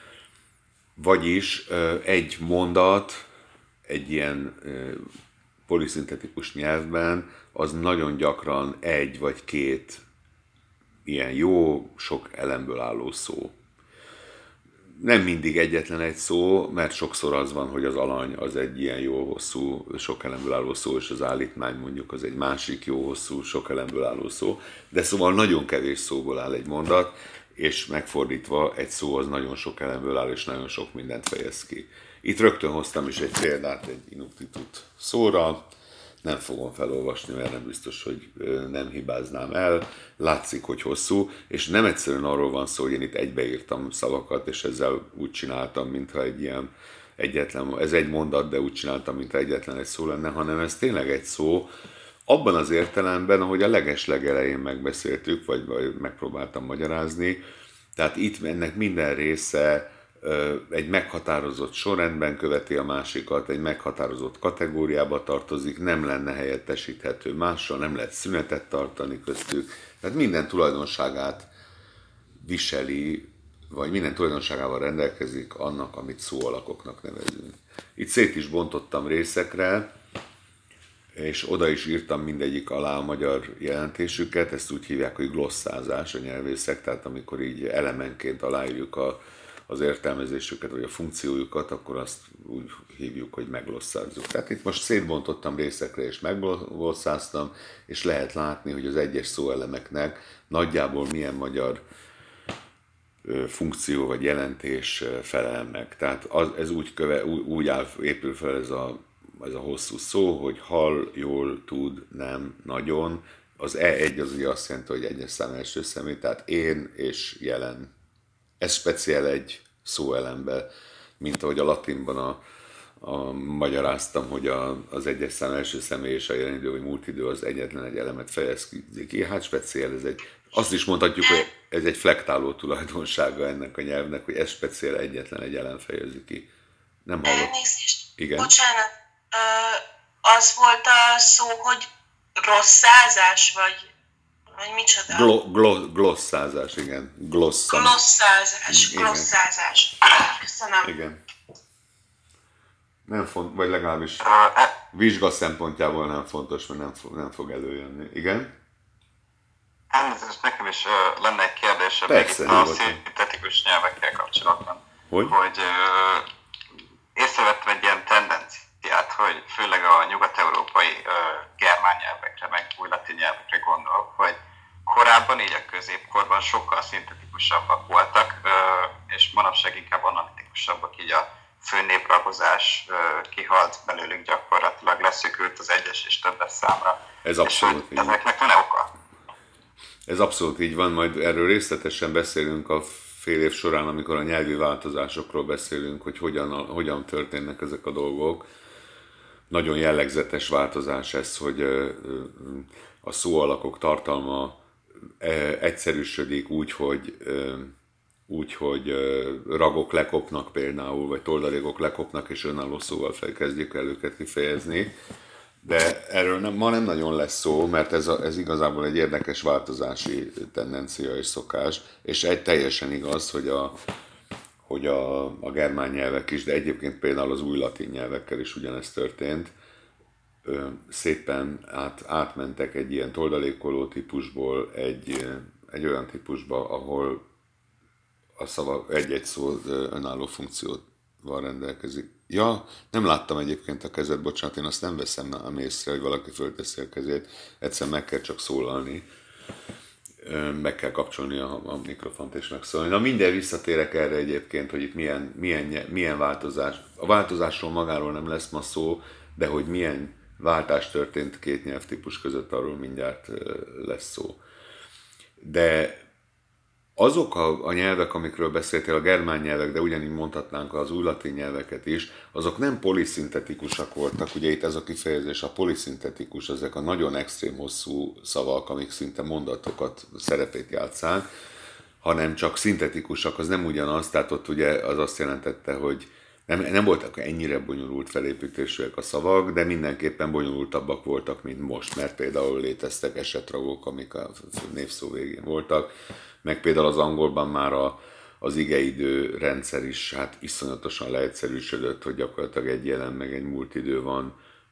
Vagyis egy mondat egy ilyen poliszintetikus nyelvben az nagyon gyakran egy vagy két ilyen jó, sok elemből álló szó. Nem mindig egyetlen egy szó, mert sokszor az van, hogy az alany az egy ilyen jó hosszú, sok elemből álló szó, és az állítmány mondjuk az egy másik jó hosszú, sok elemből álló szó, de szóval nagyon kevés szóból áll egy mondat, és megfordítva egy szó az nagyon sok elemből áll, és nagyon sok mindent fejez ki. Itt rögtön hoztam is egy példát egy inuktitut szóra, nem fogom felolvasni, mert nem biztos, hogy nem hibáznám el. Látszik, hogy hosszú, és nem egyszerűen arról van szó, hogy én itt egybeírtam szavakat, és ezzel úgy csináltam, mintha egy ilyen egyetlen, ez egy mondat, de úgy csináltam, mintha egyetlen egy szó lenne, hanem ez tényleg egy szó, abban az értelemben, ahogy a legelején megbeszéltük, vagy megpróbáltam magyarázni, tehát itt ennek minden része egy meghatározott sorrendben követi a másikat, egy meghatározott kategóriába tartozik, nem lenne helyettesíthető mással, nem lehet szünetet tartani köztük, tehát minden tulajdonságát viseli, vagy minden tulajdonságával rendelkezik annak, amit szóalakoknak nevezünk. Itt szét is bontottam részekre, és oda is írtam mindegyik alá a magyar jelentésüket, ezt úgy hívják, hogy glosszázás a nyelvészek, tehát amikor így elemenként aláírjuk az értelmezésüket, vagy a funkciójukat, akkor azt úgy hívjuk, hogy meglosszázzuk. Tehát itt most szétbontottam részekre, és megglosszáztam, és lehet látni, hogy az egyes szóelemeknek nagyjából milyen magyar funkció vagy jelentés felel meg. Tehát ez úgy épül fel ez a hosszú szó, hogy hall, jól, tud, nem, nagyon. Az E1 az ugye azt jelenti, hogy egyes szám első személy, tehát én és jelen. Ez speciál egy szóelembe, mint ahogy a latinban magyaráztam, hogy az egyes szám első személy és a jelen idő, vagy múlt idő az egyetlen egy elemet fejez ki. Hát speciál azt is mondhatjuk, hogy ez egy flektáló tulajdonsága ennek a nyelvnek, hogy ez speciál egyetlen egy elem fejezi ki. Nem hallott. Elnézést. Igen. Bocsánat, az volt a szó, hogy rosszázás, vagy micsoda? Glosszázás, igen. Glosszázás. Köszönöm. Igen. Nem fontos, vagy legalábbis vizsga szempontjából nem fontos, mert nem fog előjönni. Igen? Elnézést, nekem is lenne egy kérdésem a szintetikus nyelvekkel kapcsolatban. Hogy észrevettem egy ilyen tendenciát, hogy főleg a nyugat-európai germán nyelvekre, meg új latin nyelvekre gondolok, hogy korábban, így a középkorban sokkal szintetikusabbak voltak, és manapság inkább analitikusabbak, így a főnépragozás kihalt belőlük gyakorlatilag, leszűkült az egyes és többes számra. Ez abszolút így. Ezeknek van-e oka? Ez abszolút így van, majd erről részletesen beszélünk a fél év során, amikor a nyelvi változásokról beszélünk, hogy hogyan történnek ezek a dolgok. Nagyon jellegzetes változás ez, hogy a szóalakok tartalma egyszerűsödik úgy, hogy ragok lekopnak például, vagy toldalékok lekopnak, és önálló szóval kezdjük el őket kifejezni. De erről ma nem nagyon lesz szó, mert ez igazából egy érdekes változási tendencia és szokás, és egy teljesen igaz, hogy a germán nyelvek is, de egyébként például az új latin nyelvekkel is ugyanezt történt, szépen átmentek egy ilyen toldalékoló típusból egy olyan típusba, ahol a szava egy-egy szó önálló funkcióval rendelkezik. Ja, nem láttam egyébként a kezed, bocsánat, én azt nem veszem észre, hogy valaki fölteszi a kezét, egyszer meg kell csak szólalni. meg kell kapcsolni a mikrofont és megszólni. Na minden visszatérek erre egyébként, hogy itt milyen változás. A változásról magáról nem lesz ma szó, de hogy milyen váltás történt két nyelvtípus között, arról mindjárt lesz szó. De azok a nyelvek, amikről beszéltél, a germán nyelvek, de ugyanígy mondhatnánk az új latin nyelveket is, azok nem poliszintetikusak voltak. Ugye itt ez a kifejezés, a poliszinthetikus, ezek a nagyon extrém hosszú szavak, amik szinte mondatokat, szerepét játsszák, hanem csak szintetikusak, az nem ugyanaz, tehát ott ugye az azt jelentette, hogy nem voltak ennyire bonyolult felépítésűek a szavak, de mindenképpen bonyolultabbak voltak, mint most, mert például léteztek esetragok, amik a névszó végén voltak, meg például az angolban már az igeidő rendszer is hát iszonyatosan leegyszerűsödött, hogy gyakorlatilag egy jelen meg egy múlt idő van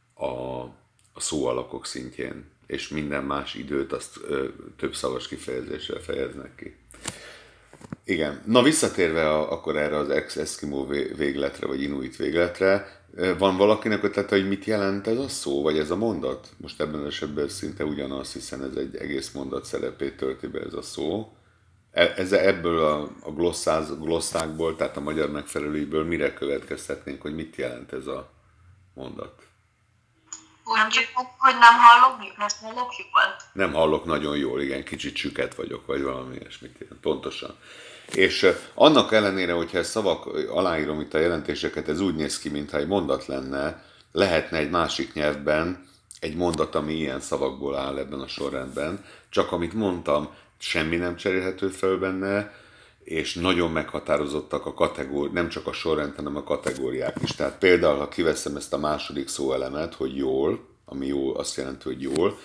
a szóalakok szintjén, és minden más időt azt több szavas kifejezéssel fejeznek ki. Igen. Na visszatérve akkor erre az eszkimó végletre, vagy inuit végletre, van valakinek ötlete, hogy mit jelent ez a szó, vagy ez a mondat? Most ebben az esetben szinte ugyanaz, hiszen ez egy egész mondat szerepét tölti be ez a szó. Ebből a glosszákból, tehát a magyar megfelelőiből mire következtetnénk, hogy mit jelent ez a mondat? Nem csak, hogy nem hallok jól? Nem hallok nagyon jól, igen, kicsit süket vagyok, vagy valami ilyesmit ilyen, pontosan. És annak ellenére, hogyha ezt szavak, aláírom itt a jelentéseket, ez úgy néz ki, mintha egy mondat lenne, lehetne egy másik nyelvben egy mondat, ami ilyen szavakból áll ebben a sorrendben, csak amit mondtam, semmi nem cserélhető fel benne, és nagyon meghatározottak a kategóriák, nem csak a sorrend, hanem a kategóriák is. Tehát például, ha kiveszem ezt a második szóelemet, hogy jól, ami jól azt jelenti, hogy jól,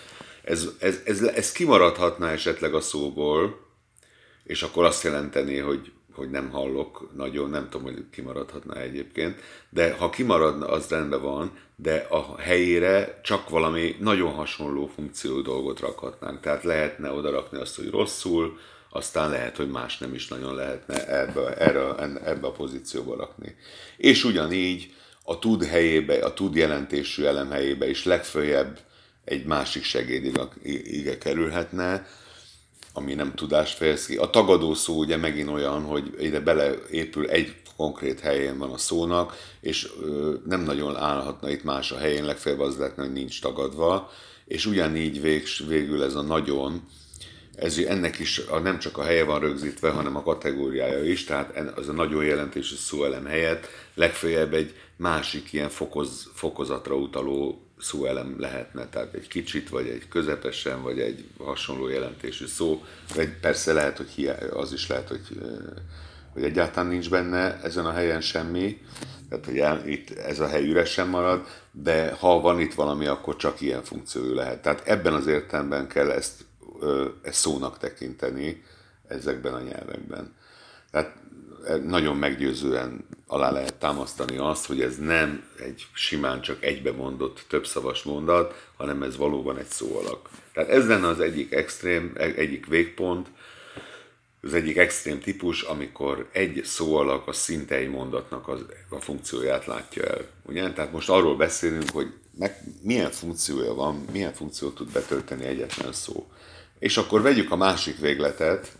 ez kimaradhatna esetleg a szóból, és akkor azt jelenteni, hogy nem hallok nagyon, nem tudom, hogy kimaradhatna egyébként, de ha kimaradna, az rendben van, de a helyére csak valami nagyon hasonló funkció dolgot rakhatnánk. Tehát lehetne oda rakni azt, hogy rosszul, aztán lehet, hogy más nem is nagyon lehetne ebbe a pozícióba rakni. És ugyanígy a tud helyébe, a tud jelentésű elem helyébe is legföljebb egy másik segédige kerülhetne, ami nem tudást fejez ki. A tagadó szó ugye megint olyan, hogy ide beleépül egy konkrét helyén van a szónak, és nem nagyon állhatna itt más a helyén, legfeljebb az lehetne, hogy nincs tagadva, és ugyanígy végül ez a nagyon, ennek is nem csak a helye van rögzítve, hanem a kategóriája is, tehát az a nagyon jelentésű szóelem helyett legfeljebb egy másik ilyen fokozatra utaló szóelem lehetne, tehát egy kicsit, vagy egy közepesen, vagy egy hasonló jelentésű szó, vagy persze lehet, hogy az is lehet, hogy egyáltalán nincs benne ezen a helyen semmi, tehát hogy itt ez a hely üresen marad, de ha van itt valami, akkor csak ilyen funkciójú lehet. Tehát ebben az értelemben kell ezt szónak tekinteni ezekben a nyelvekben. Tehát nagyon meggyőzően alá lehet támasztani azt, hogy ez nem egy simán csak egybemondott többszavas mondat, hanem ez valóban egy szóalak. Tehát ez lenne az egyik végpont, az egyik extrém típus, amikor egy szóalak a szinte egy mondatnak a funkcióját látja el. Ugye? Tehát most arról beszélünk, hogy milyen funkciója van, milyen funkciót tud betölteni egyetlen szó. És akkor vegyük a másik végletet,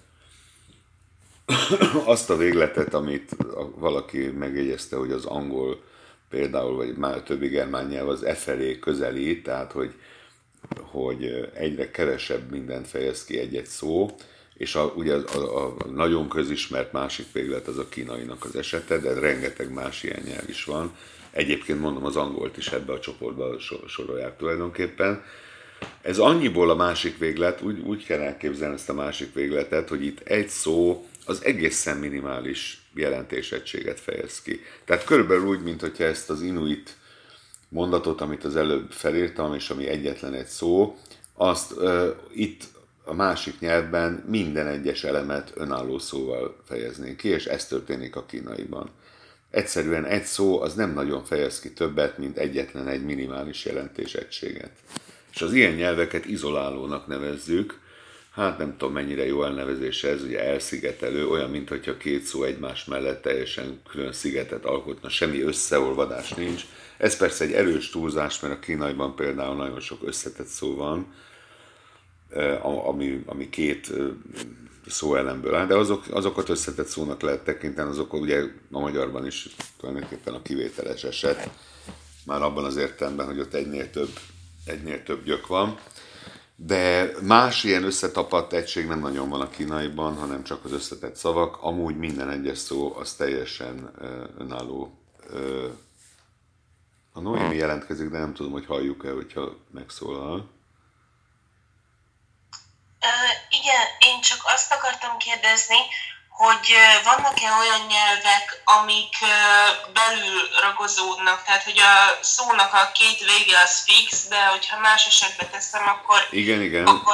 azt a végletet, amit valaki megjegyezte, hogy az angol például, vagy már a többi germán nyelv az felé közelít, tehát hogy egyre kevesebb mindent fejez ki egy-egy szó, és ugye a nagyon közismert másik véglet az a kínainak az esete, de rengeteg más ilyen nyelv is van. Egyébként mondom, az angolt is ebbe a csoportba sorolják tulajdonképpen. Ez annyiból a másik véglet, úgy kell elképzelni ezt a másik végletet, hogy itt egy szó az egészen minimális jelentésegységet fejez ki. Tehát körülbelül úgy, mint hogyha ezt az inuit mondatot, amit az előbb felírtam, és ami egyetlen egy szó, azt itt a másik nyelvben minden egyes elemet önálló szóval fejeznénk ki, és ez történik a kínaiban. Egyszerűen egy szó az nem nagyon fejez ki többet, mint egyetlen egy minimális jelentésegységet. És az ilyen nyelveket izolálónak nevezzük, hát nem tudom mennyire jó elnevezés ez, ugye elszigetelő, olyan, mintha két szó egymás mellett teljesen külön szigetet alkotna, semmi összeolvadás nincs. Ez persze egy erős túlzás, mert a kínaiban például nagyon sok összetett szó van, ami két szóelemből áll, de azokat összetett szónak lehet tekinteni, azok ugye a magyarban is tulajdonképpen a kivételes eset, már abban az értelemben, hogy ott egynél több gyök van. De más ilyen összetapadt egység nem nagyon van a kínaiban, hanem csak az összetett szavak. Amúgy minden egyes szó az teljesen önálló. A Noémi jelentkezik, de nem tudom, hogy halljuk-e, hogyha megszólal. Igen, én csak azt akartam kérdezni, hogy vannak-e olyan nyelvek, amik belül ragozódnak, tehát hogy a szónak a két vége az fix, de hogyha más esetben teszem, akkor... Igen. Akkor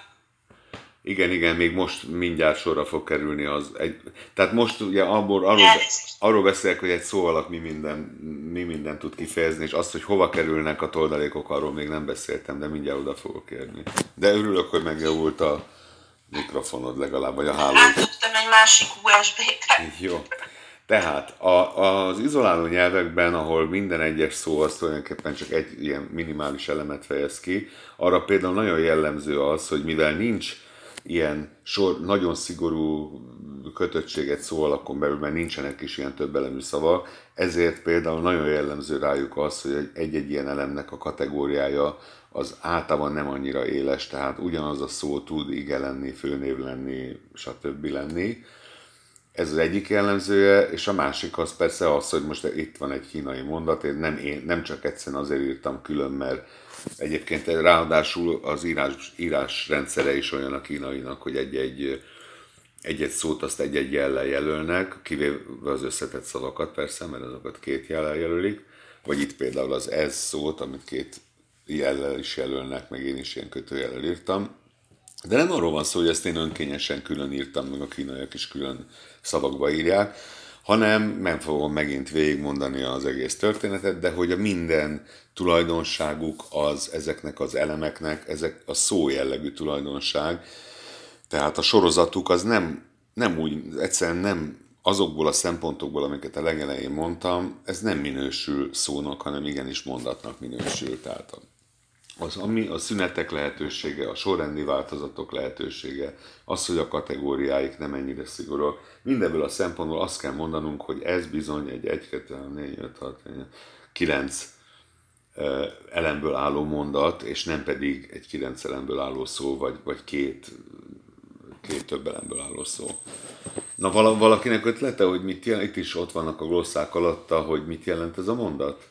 Igen, még most mindjárt sorra fog kerülni az egy... Tehát most ugye arról beszélek, hogy egy szó alatt mi minden tud kifejezni, és azt, hogy hova kerülnek a toldalékok, arról még nem beszéltem, de mindjárt oda fogok érni. De örülök, hogy megjavult a mikrofonod legalább, vagy a háló. Átadtam egy másik USB-t. Jó. Tehát az izoláló nyelvekben, ahol minden egyes szó az tulajdonképpen csak egy ilyen minimális elemet fejez ki, arra például nagyon jellemző az, hogy mivel nincs ilyen nagyon szigorú kötöttség egy szóalakon belül, mert nincsenek is ilyen több elemű szavak, ezért például nagyon jellemző rájuk az, hogy egy-egy ilyen elemnek a kategóriája az általában nem annyira éles, tehát ugyanaz a szó tud ige lenni, főnév lenni, stb. Lenni. Ez az egyik jellemzője, és a másik az persze az, hogy most itt van egy kínai mondat, én nem csak egyszerűen azért írtam külön, mert egyébként ráadásul az írás rendszere is olyan a kínainak, hogy egy-egy szót azt egy-egy jellel jelölnek, kivéve az összetett szavakat persze, mert azokat két jellel jelölik, vagy itt például az ez szót, amit két jellel is jelölnek, meg én is ilyen kötőjellel írtam. De nem arról van szó, hogy ezt én önkényesen külön írtam, meg a kínaiak is külön szavakba írják, hanem nem fogom megint végigmondani az egész történetet, de hogy a minden tulajdonságuk az ezeknek az elemeknek, ezek a szó jellegű tulajdonság, tehát a sorozatuk az nem úgy, egyszerűen nem azokból a szempontokból, amiket a legelején mondtam, ez nem minősül szónak, hanem igenis mondatnak minősül. Tehát ami a szünetek lehetősége, a sorrendi változatok lehetősége, az, hogy a kategóriáik nem ennyire szigorúak. Mindebből a szempontból azt kell mondanunk, hogy ez bizony egy 1, 2, 3, 4, 5, 6, 9 elemből álló mondat, és nem pedig egy 9 elemből álló szó, vagy két több elemből álló szó. Na, valakinek ötlete, hogy mit jelent? Itt is ott vannak a glosszák alatta, hogy mit jelent ez a mondat?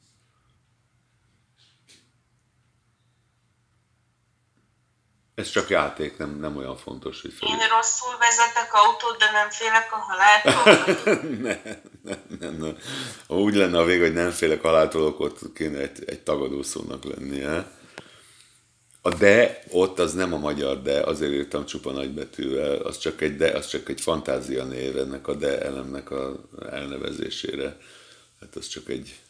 Ez csak játék, nem olyan fontos, hogy fel. Én rosszul vezetek autót, de nem félek a haláltól? nem. Ha úgy lenne a vég, hogy nem félek a haláltól, ott kéne egy tagadó szónak lennie. A de ott az nem a magyar de, azért írtam csupa nagybetűvel, az csak egy fantázia név ennek a de elemnek az elnevezésére. Hát az csak egy...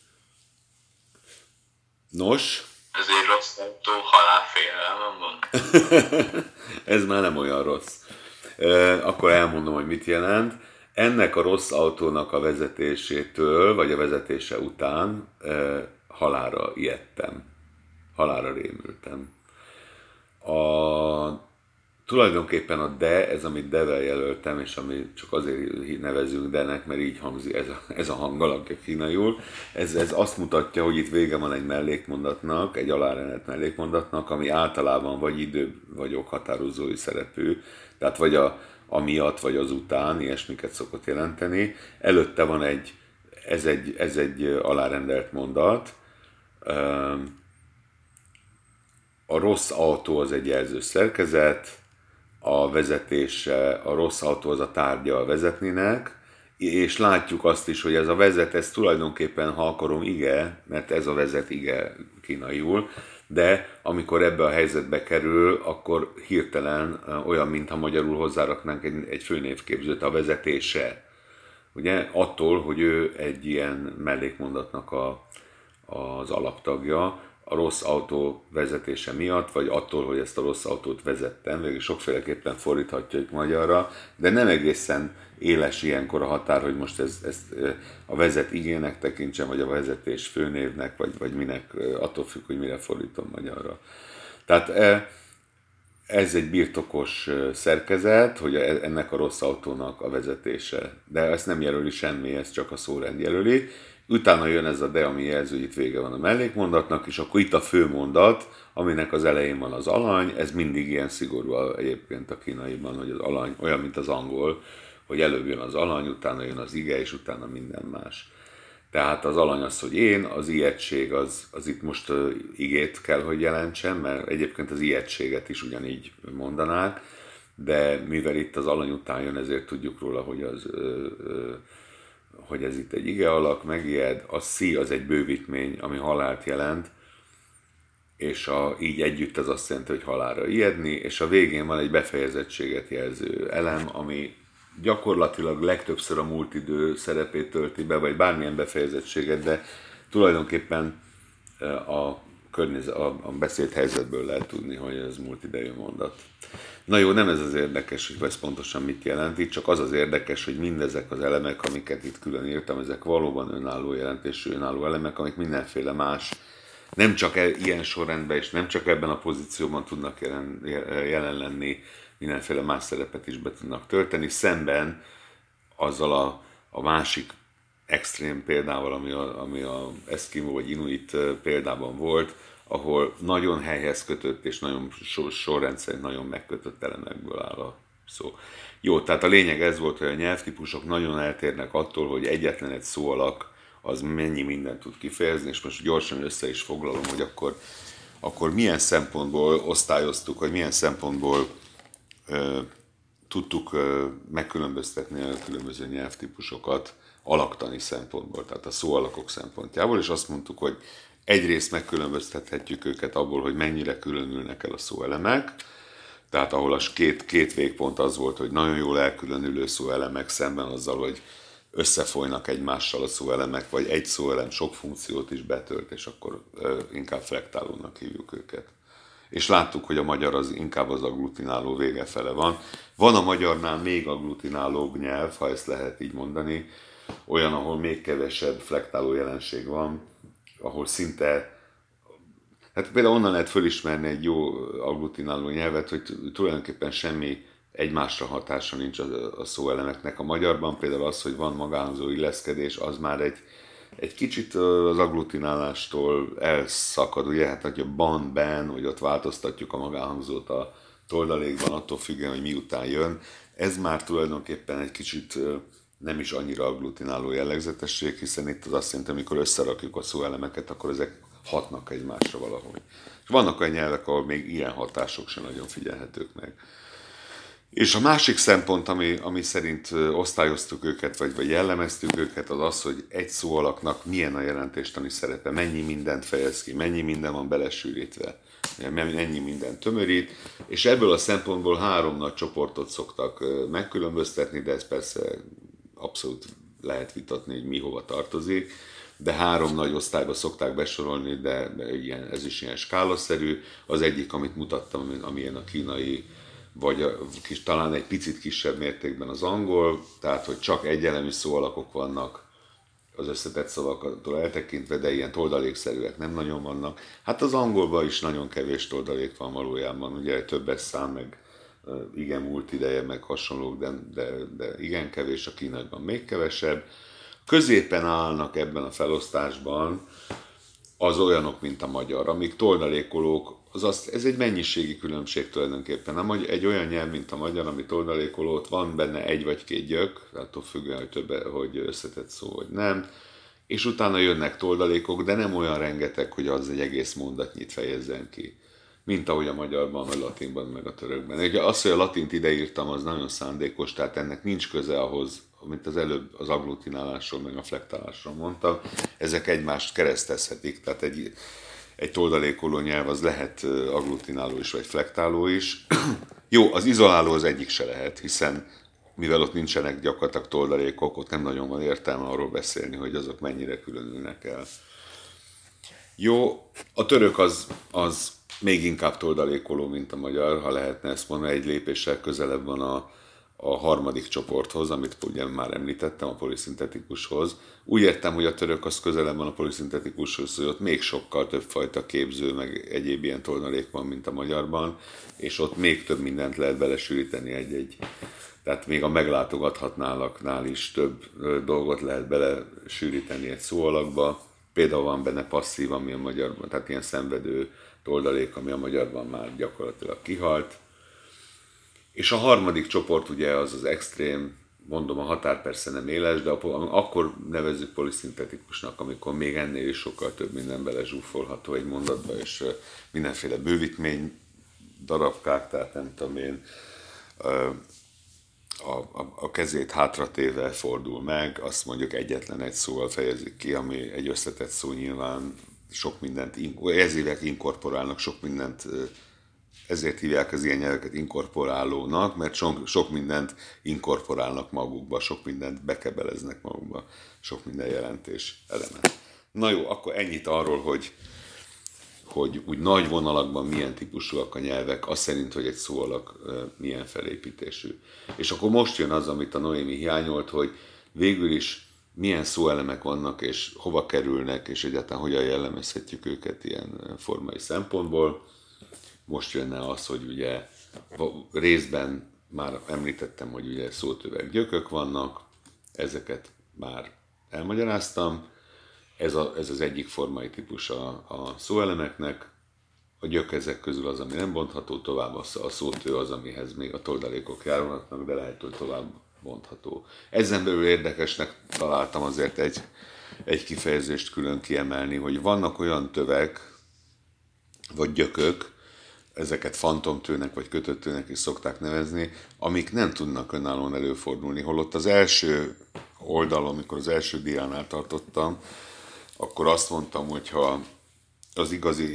Nos... Ez egy rossz autó, halálfélelem van. Ez már nem olyan rossz. Akkor elmondom, hogy mit jelent. Ennek a rossz autónak a vezetésétől, vagy a vezetése után halálra ijedtem. Halálra rémültem. Tulajdonképpen a de, ez amit de-vel jelöltem, és ami csak azért nevezünk de-nek, mert így hangzik ez a hangalak kínaiul. Ez azt mutatja, hogy itt vége van egy mellékmondatnak, egy alárendelt mellékmondatnak, ami általában vagy idő, vagy okhatározói szerepű, tehát vagy amiatt, vagy az után, ilyesmiket szokott jelenteni. Előtte van ez egy alárendelt mondat. A rossz autó az egy jelző szerkezet, a vezetése, a rossz autó az a tárgya a vezetninek, és látjuk azt is, hogy ez a vezet, ez tulajdonképpen, ha akarom, ige, mert ez a vezet ige kínaiul, de amikor ebbe a helyzetbe kerül, akkor hirtelen olyan, mintha magyarul hozzáraknánk egy főnévképzőt, a vezetése. Ugye attól, hogy ő egy ilyen mellékmondatnak az alaptagja, a rossz autó vezetése miatt, vagy attól, hogy ezt a rossz autót vezettem, végül sokféleképpen fordíthatjuk magyarra, de nem egészen éles ilyenkor a határ, hogy most ezt a vezet igének tekintsem, vagy a vezetés főnévnek, vagy minek, attól függ, hogy mire fordítom magyarra. Tehát ez egy birtokos szerkezet, hogy ennek a rossz autónak a vezetése. De ezt nem jelöli semmi, ez csak a szórend jelöli. Utána jön ez a de, ami jelző, itt vége van a mellékmondatnak, és akkor itt a főmondat, aminek az elején van az alany, ez mindig ilyen szigorú egyébként a kínaiban, hogy az alany olyan, mint az angol, hogy előbb jön az alany, utána jön az ige, és utána minden más. Tehát az alany az, hogy én, az ijegység az itt most igét kell, hogy jelentsen, mert egyébként az ijegységet is ugyanígy mondanák, de mivel itt az alany után jön, ezért tudjuk róla, hogy ez itt egy ige alak, megijed, a szí az egy bővítmény, ami halált jelent, és így együtt ez azt jelenti, hogy halálra ijedni, és a végén van egy befejezettséget jelző elem, ami gyakorlatilag legtöbbször a múlt idő szerepét tölti be, vagy bármilyen befejezettséget, de tulajdonképpen a beszélt helyzetből lehet tudni, hogy ez múlt idejű mondat. Na jó, nem ez az érdekes, hogy ez pontosan mit jelent, itt csak az az érdekes, hogy mindezek az elemek, amiket itt külön írtam, ezek valóban önálló jelentésű, önálló elemek, amik mindenféle más, nem csak ilyen sorrendben, és nem csak ebben a pozícióban tudnak jelen lenni, mindenféle más szerepet is be tudnak tölteni, szemben azzal a másik extrém példával, ami a Eszkimó vagy Inuit példában volt, ahol nagyon helyhez kötött és nagyon sorrendszerint nagyon megkötött elemekből áll a szó. Jó, tehát a lényeg ez volt, hogy a nyelvtípusok nagyon eltérnek attól, hogy egyetlen egy szóalak az mennyi mindent tud kifejezni, és most gyorsan össze is foglalom, hogy akkor milyen szempontból osztályoztuk, vagy milyen szempontból tudtuk megkülönböztetni a különböző nyelvtípusokat alaktani szempontból, tehát a szóalakok szempontjából, és azt mondtuk, hogy egyrészt megkülönböztethetjük őket abból, hogy mennyire különülnek el a szóelemek, tehát ahol a két végpont az volt, hogy nagyon jól elkülönülő szóelemek szemben azzal, hogy összefolynak egymással a szóelemek, vagy egy szóelem sok funkciót is betölt, és akkor inkább flektálónak hívjuk őket. És láttuk, hogy a magyar az inkább az agglutináló vége fele van. Van a magyarnál még agglutinálóbb nyelv, ha ezt lehet így mondani, olyan, ahol még kevesebb flektáló jelenség van, ahol szinte, hát például onnan lehet fölismerni egy jó agglutináló nyelvet, hogy tulajdonképpen semmi egymásra hatása nincs a szóelemeknek. A magyarban például az, hogy van magáhangzó illeszkedés, az már egy kicsit az agglutinálástól elszakad, ugye, hát hogy a ban, ben, hogy ott változtatjuk a magáhangzót a toldalékban, attól függően, hogy miután jön. Ez már tulajdonképpen egy kicsit nem is annyira agglutináló jellegzetesség, hiszen itt az azt jelenti, amikor összerakjuk a szóelemeket, akkor ezek hatnak egymásra valahogy. És vannak olyan nyelvek, ahol még ilyen hatások sem nagyon figyelhetők meg. És a másik szempont, ami szerint osztályoztuk őket, vagy jellemeztük őket, az az, hogy egy szóalaknak milyen a jelentéstani szerepe, mennyi mindent fejez ki, mennyi minden van belesűrítve, mennyi mindent tömörít, és ebből a szempontból 3 nagy csoportot szoktak megkülönböztetni, de ez persze abszolút lehet vitatni, hogy mi hova tartozik, de 3 nagy osztályba szokták besorolni, de ez is ilyen skálaszerű. Az egyik, amit mutattam, amilyen a kínai, vagy talán egy picit kisebb mértékben az angol, tehát hogy csak egyelemű szóalakok vannak az összetett szavaktól eltekintve, de ilyen toldalékszerűek nem nagyon vannak. Hát az angolban is nagyon kevés toldalék van valójában, ugye többes szám, meg igen múlt ideje, meg hasonlók, de igen kevés, a kínaiban még kevesebb. Középen állnak ebben a felosztásban az olyanok, mint a magyar, amik toldalékolók, ez egy mennyiségi különbség tulajdonképpen. Egy olyan nyelv, mint a magyar, ami toldalékoló, ott van benne 1 vagy 2 gyök, attól függően, hogy összetett szó, vagy nem, és utána jönnek toldalékok, de nem olyan rengeteg, hogy az egy egész mondatnyit fejezzen ki, mint ahogy a magyarban, a latinban, meg a törökben. Ugye az, hogy a latint ideírtam, az nagyon szándékos, tehát ennek nincs köze ahhoz, amit az előbb az agglutinálásról, meg a flektálásról mondtam, ezek egymást keresztezhetik, tehát egy toldalékoló nyelv az lehet agglutináló is, vagy flektáló is. Jó, az izoláló az egyik se lehet, hiszen mivel ott nincsenek gyakorlatilag toldalékok, ott nem nagyon van értelme arról beszélni, hogy azok mennyire különülnek el. Jó, a török az még inkább toldalékoló, mint a magyar, ha lehetne ezt mondani, egy lépéssel közelebb van a harmadik csoporthoz, amit ugye már említettem, a poliszintetikushoz. Úgy értem, hogy a török az közelebb van a poliszintetikushoz, hogy ott még sokkal több fajta képző, meg egyéb ilyen toldalék van, mint a magyarban, és ott még több mindent lehet belesűríteni egy-egy. Tehát még a meglátogathatnálaknál is több dolgot lehet belesűríteni egy szóalakba. Például van benne passzív, ami a magyarban, tehát ilyen szenvedő toldalék, ami a magyarban már gyakorlatilag kihalt. És a harmadik csoport ugye az extrém, mondom, a határ persze nem éles, de akkor nevezzük poliszintetikusnak, amikor még ennél is sokkal több minden belezsúfolható egy mondatba, és mindenféle bővítmény darabkák, tehát nem tudom én, a kezét hátratéve fordul meg, azt mondjuk egyetlen egy szóval fejezik ki, ami egy összetett szó nyilván sok mindent, ez évek inkorporálnak sok mindent, ezért hívják az ilyen nyelveket inkorporálónak, mert sok mindent inkorporálnak magukba, sok mindent bekebeleznek magukba, sok minden jelentés elemet. Na jó, akkor ennyit arról, hogy úgy nagy vonalakban milyen típusúak a nyelvek, az szerint, hogy egy szóalak milyen felépítésű. És akkor most jön az, amit a Noémi hiányolt, hogy végül is milyen szóelemek vannak, és hova kerülnek, és egyáltalán hogyan jellemezhetjük őket ilyen formai szempontból. Most jönne az, hogy ugye részben már említettem, hogy ugye szótövek, gyökök vannak, ezeket már elmagyaráztam. Ez az egyik formai típus a szóelemeknek. A gyök ezek közül az, ami nem bontható, tovább a szótő az, amihez még a toldalékok járulnak, de lehet, hogy tovább bontható. Ezen belül érdekesnek találtam azért egy kifejezést külön kiemelni, hogy vannak olyan tövek, vagy gyökök, ezeket fantomtőnek vagy kötöttőnek is szokták nevezni, amik nem tudnak önállóan előfordulni. Holott az első oldalon, amikor az első diánál tartottam, akkor azt mondtam, hogy ha az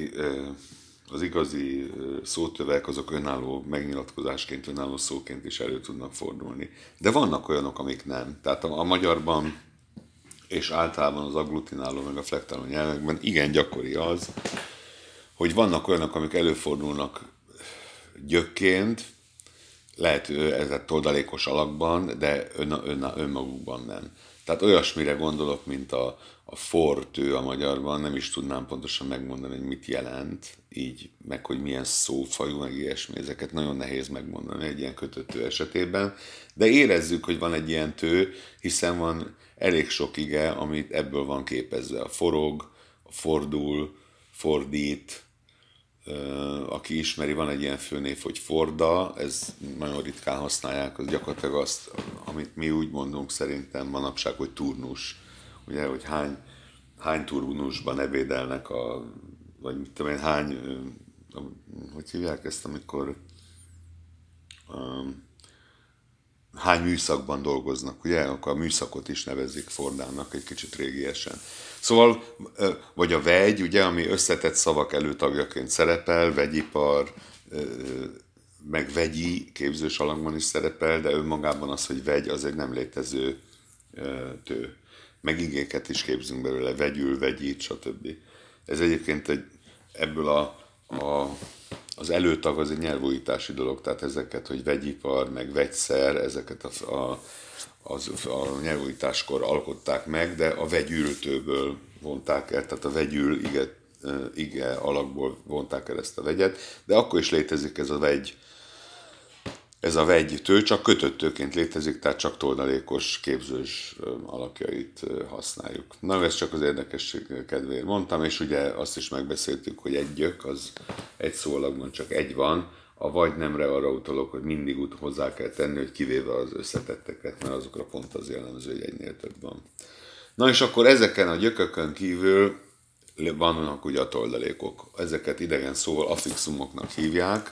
igazi szótövek azok önálló megnyilatkozásként, önálló szóként is elő tudnak fordulni. De vannak olyanok, amik nem. Tehát a magyarban és általában az agglutináló meg a flektáló nyelvekben igen gyakori az, hogy vannak olyanok, amik előfordulnak gyökként, lehet ez toldalékos alakban, de önmagukban nem. Tehát olyasmire gondolok, mint a fortő a magyarban, nem is tudnám pontosan megmondani, hogy mit jelent, így, meg hogy milyen szófajú, meg ilyesmi, ezeket nagyon nehéz megmondani egy ilyen kötöttő esetében, de érezzük, hogy van egy ilyen tő, hiszen van elég sok ige, amit ebből van képezve. A forog, a fordul, fordít, aki ismeri, van egy ilyen főnév, hogy forda, ez nagyon ritkán használják, az gyakorlatilag azt, amit mi úgy mondunk szerintem manapság, hogy turnus. Ugye, hogy hány turnusban ebédelnek, vagy mit tudom én, hogy hívják ezt, amikor hány műszakban dolgoznak, ugye? Akkor a műszakot is nevezik fordának egy kicsit régiesen. Szóval, vagy a vegy, ugye, ami összetett szavak előtagjaként szerepel, vegyipar, meg vegyi képzős alakban is szerepel, de önmagában az, hogy vegy, az egy nem létező tő. Meg igéket is képzünk belőle, vegyül, vegyít, stb. Ez egyébként ebből az előtag az egy nyelvújítási dolog, tehát ezeket, hogy vegyipar, meg vegyszer, ezeket a nyelvújításkor alkották meg, de a vegyültőből vonták el, tehát a vegyül ige alakból vonták el ezt a vegyet, de akkor is létezik ez a vegytő, csak kötöttőként létezik, tehát csak toldalékos képzős alakjait használjuk. Na, ezt csak az érdekesség kedvéért mondtam, és ugye azt is megbeszéltük, hogy egy gyök, az egy szóalakban csak egy van, a vagy nemre arra utalok, hogy mindig hozzá kell tenni, hogy kivéve az összetetteket, mert azokra pont az jellemző, hogy egynél több van. Na és akkor ezeken a gyökökön kívül vannak ugye a toldalékok. Ezeket idegen szóval affixumoknak hívják,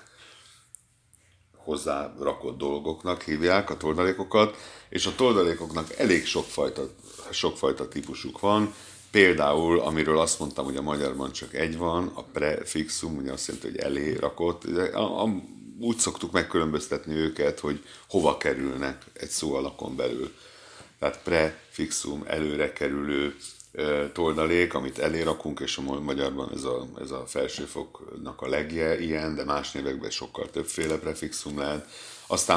hozzá rakott dolgoknak hívják a toldalékokat, és a toldalékoknak elég sokfajta típusuk van. Például, amiről azt mondtam, hogy a magyarban csak egy van, a prefixum, ugye azt jelenti, hogy elé rakott. Úgy szoktuk megkülönböztetni őket, hogy hova kerülnek egy szó alakon belül. Tehát prefixum, előre kerülő toldalék, amit elé rakunk, és a magyarban ez a felsőfoknak a legje ilyen, de más névekben sokkal többféle prefixum lehet. Aztán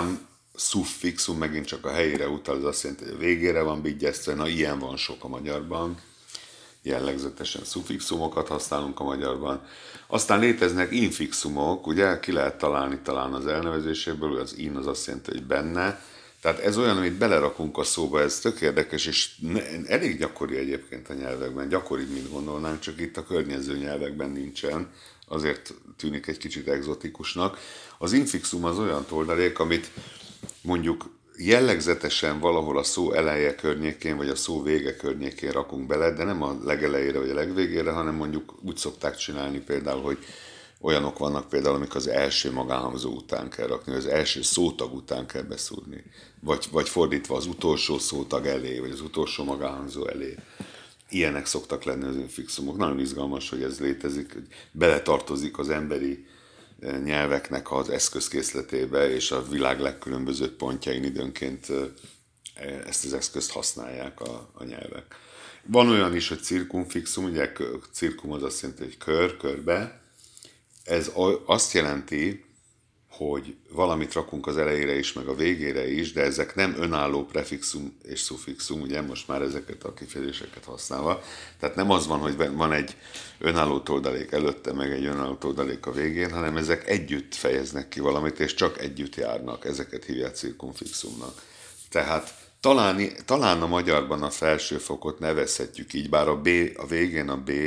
szuffixum megint csak a helyére utal, ez azt jelenti, hogy a végére van bigyeztve, na ilyen van sok a magyarban. Jellegzetesen szuffixumokat használunk a magyarban. Aztán léteznek infixumok, ugye, ki lehet találni talán az elnevezéséből, az in az azt jelenti, hogy benne. Tehát ez olyan, amit belerakunk a szóba, ez tök érdekes, és elég gyakori egyébként a nyelvekben, gyakoribb, mint gondolnánk, csak itt a környező nyelvekben nincsen, azért tűnik egy kicsit egzotikusnak. Az infixum az olyan toldalék, amit mondjuk jellegzetesen valahol a szó eleje környékén, vagy a szó vége környékén rakunk bele, de nem a legelejére vagy a legvégére, hanem mondjuk úgy szokták csinálni például, hogy olyanok vannak például, amik az első magánhangzó után kell rakni, vagy az első szótag után kell beszúrni, vagy fordítva az utolsó szótag elé, vagy az utolsó magánhangzó elé. Ilyenek szoktak lenni az infixumok. Nagyon izgalmas, hogy ez létezik, hogy beletartozik az emberi nyelveknek az eszközkészletébe, és a világ legkülönbözőbb pontjain időnként ezt az eszközt használják a nyelvek. Van olyan is, hogy cirkumfixum, ugye cirkum az azt jelenti, hogy kör, körbe. Ez azt jelenti, hogy valamit rakunk az elejére is, meg a végére is, de ezek nem önálló prefixum és szuffixum, ugye most már ezeket a kifejezéseket használva. Tehát nem az van, hogy van egy önálló toldalék előtte, meg egy önálló toldalék a végén, hanem ezek együtt fejeznek ki valamit, és csak együtt járnak. Ezeket hívják cirkumfixumnak. Tehát talán a magyarban a felsőfokot nevezhetjük így, bár a végén a B,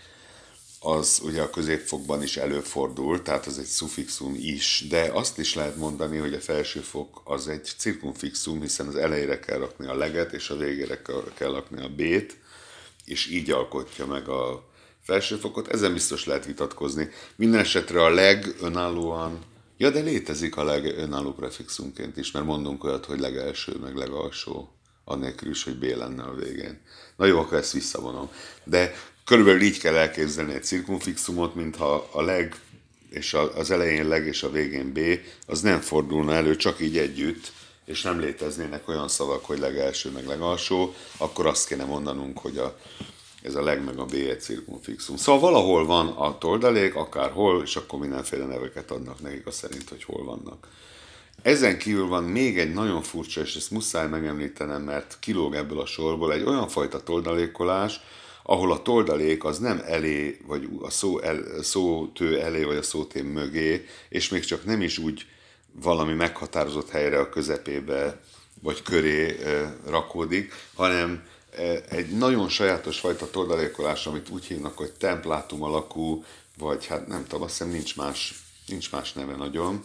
az ugye a középfokban is előfordul, tehát az egy szuffixum is, de azt is lehet mondani, hogy a felsőfok az egy cirkumfixum, hiszen az elejére kell rakni a leget, és a végére kell rakni a B-t, és így alkotja meg a felsőfokot. Ezen biztos lehet vitatkozni. Minden esetre a leg önállóan, ja, de létezik a leg önálló prefixumként is, mert mondunk olyat, hogy legelső, meg legalsó, annélkül is, hogy B lenne a végén. Na jó, akkor ezt visszavonom. De körülbelül így kell elképzelni egy cirkumfixumot, mintha a leg, és az elején leg és a végén B, az nem fordulna elő, csak így együtt, és nem léteznének olyan szavak, hogy legelső meg legalsó, akkor azt kéne mondanunk, hogy ez a leg meg a B egy cirkumfixum. Szóval valahol van a toldalék, akárhol, és akkor mindenféle neveket adnak nekik, azt szerint, hogy hol vannak. Ezen kívül van még egy nagyon furcsa, és ezt muszáj megemlítenem, mert kilóg ebből a sorból, egy olyan fajta toldalékolás, ahol a toldalék az nem elé, vagy a szótő elé, vagy a szótém mögé, és még csak nem is úgy valami meghatározott helyre a közepébe, vagy köré rakódik, hanem egy nagyon sajátos fajta toldalékolás, amit úgy hívnak, hogy templátum alakú, vagy hát nem tudom, azt hiszem nincs más neve nagyon,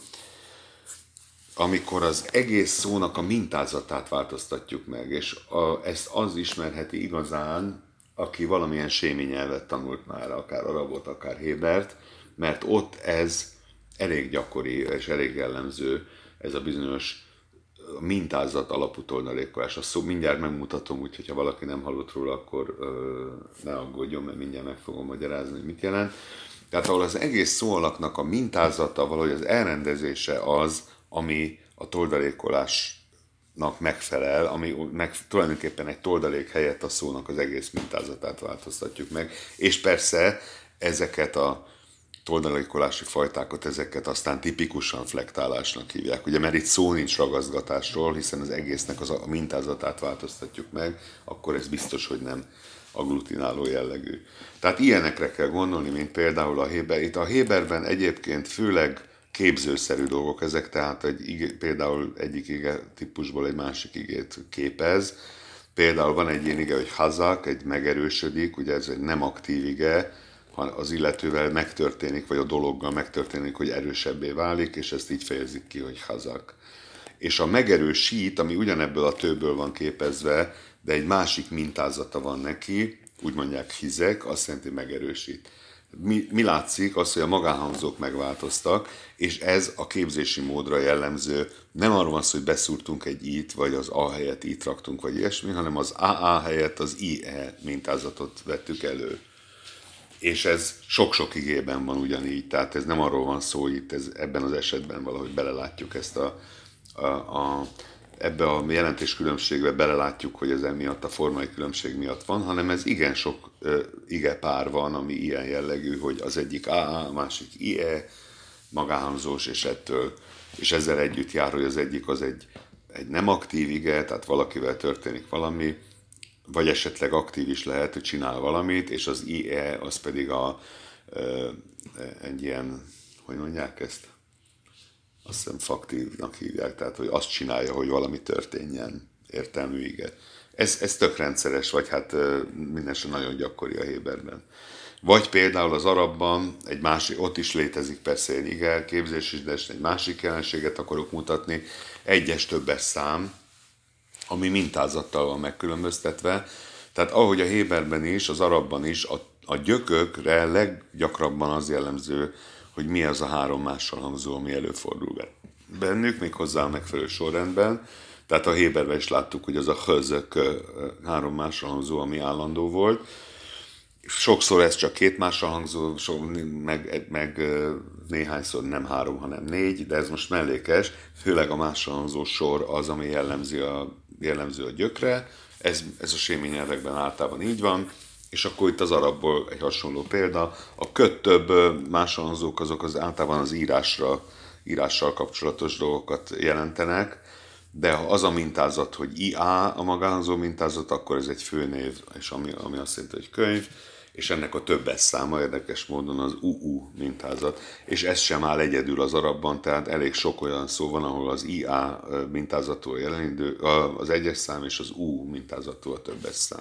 amikor az egész szónak a mintázatát változtatjuk meg, és ezt az ismerheti igazán, aki valamilyen sémi nyelvet tanult már, akár arabot, akár hébert, mert ott ez elég gyakori és elég jellemző, ez a bizonyos mintázat alapú toldalékolás. A szó mindjárt megmutatom, úgyhogy ha valaki nem hallott róla, akkor ne aggódjon, mert mindjárt meg fogom magyarázni, hogy mit jelent. Tehát ahol az egész szóalaknak a mintázata, valahogy az elrendezése az, ami a toldalékolásnak megfelel, ami tulajdonképpen egy toldalék helyett a szónak az egész mintázatát változtatjuk meg. És persze ezeket a toldalékolási fajtákat, ezeket aztán tipikusan flektálásnak hívják. Ugye, mert itt szó nincs ragaszgatásról, hiszen az egésznek a mintázatát változtatjuk meg, akkor ez biztos, hogy nem agglutináló jellegű. Tehát ilyenekre kell gondolni, mint például a Héber. Itt a Héberben egyébként főleg képzőszerű dolgok ezek, tehát például egyik ige típusból egy másik igét képez. Például van egy ilyen ige, hogy hazak, egy megerősödik, ugye ez egy nem aktív ige, az illetővel megtörténik, vagy a dologgal megtörténik, hogy erősebbé válik, és ezt így fejezik ki, hogy hazak. És a megerősít, ami ugyanebből a tőből van képezve, de egy másik mintázata van neki, úgy mondják hizek, azt jelenti megerősít. Mi látszik? Az, hogy a magánhangzók megváltoztak, és ez a képzési módra jellemző. Nem arról van szó, hogy beszúrtunk egy i-t, vagy az a helyett i-t raktunk, vagy ilyesmi, hanem az aa helyett az ie mintázatot vettük elő. És ez sok-sok igében van ugyanígy, tehát ez nem arról van szó, itt ebben az esetben valahogy belelátjuk ezt ebbe a jelentés különbségbe belelátjuk, hogy ez emiatt a formai különbség miatt van, hanem ez igen sok ige pár van, ami ilyen jellegű, hogy az egyik AA, a másik IE, magánhangzós, és ezzel együtt jár, hogy az egyik az egy nem aktív ige, tehát valakivel történik valami, vagy esetleg aktív is lehet, hogy csinál valamit, és az IE az pedig egy ilyen, hogy mondják ezt? Azt hiszem faktívnak hívják, tehát hogy azt csinálja, hogy valami történjen, értelmű ige. Ez tök rendszeres, vagy hát mindenesetre nagyon gyakori a Héberben. Vagy például az arabban, ott is létezik persze egy ige elképzelés is, de egy másik jelenséget akarok mutatni, egyes többes szám, ami mintázattal van megkülönböztetve. Tehát ahogy a Héberben is, az arabban is, a gyökökre leggyakrabban az jellemző, hogy mi az a 3 mással hangzó, ami előfordul bennük, méghozzá a megfelelő sorrendben. Tehát a Héberben is láttuk, hogy az a hözök 3 mással hangzó, ami állandó volt. Sokszor ez csak 2 mással hangzó, meg néhányszor nem 3, hanem 4, de ez most mellékes. Főleg a mással hangzó sor az, ami jellemző a gyökre. Ez a sémi nyelvekben általában így van. És akkor itt az arabból egy hasonló példa. A több mással hangzók azok általában az írással kapcsolatos dolgokat jelentenek, de ha az a mintázat, hogy IA a magánhangzó mintázat, akkor ez egy főnév, és ami azt jelenti, hogy könyv, és ennek a többes száma érdekes módon az UU mintázat. És ez sem áll egyedül az arabban, tehát elég sok olyan szó van, ahol az IA mintázatú a jelenidő, az egyes szám, és az U mintázatú a többes szám.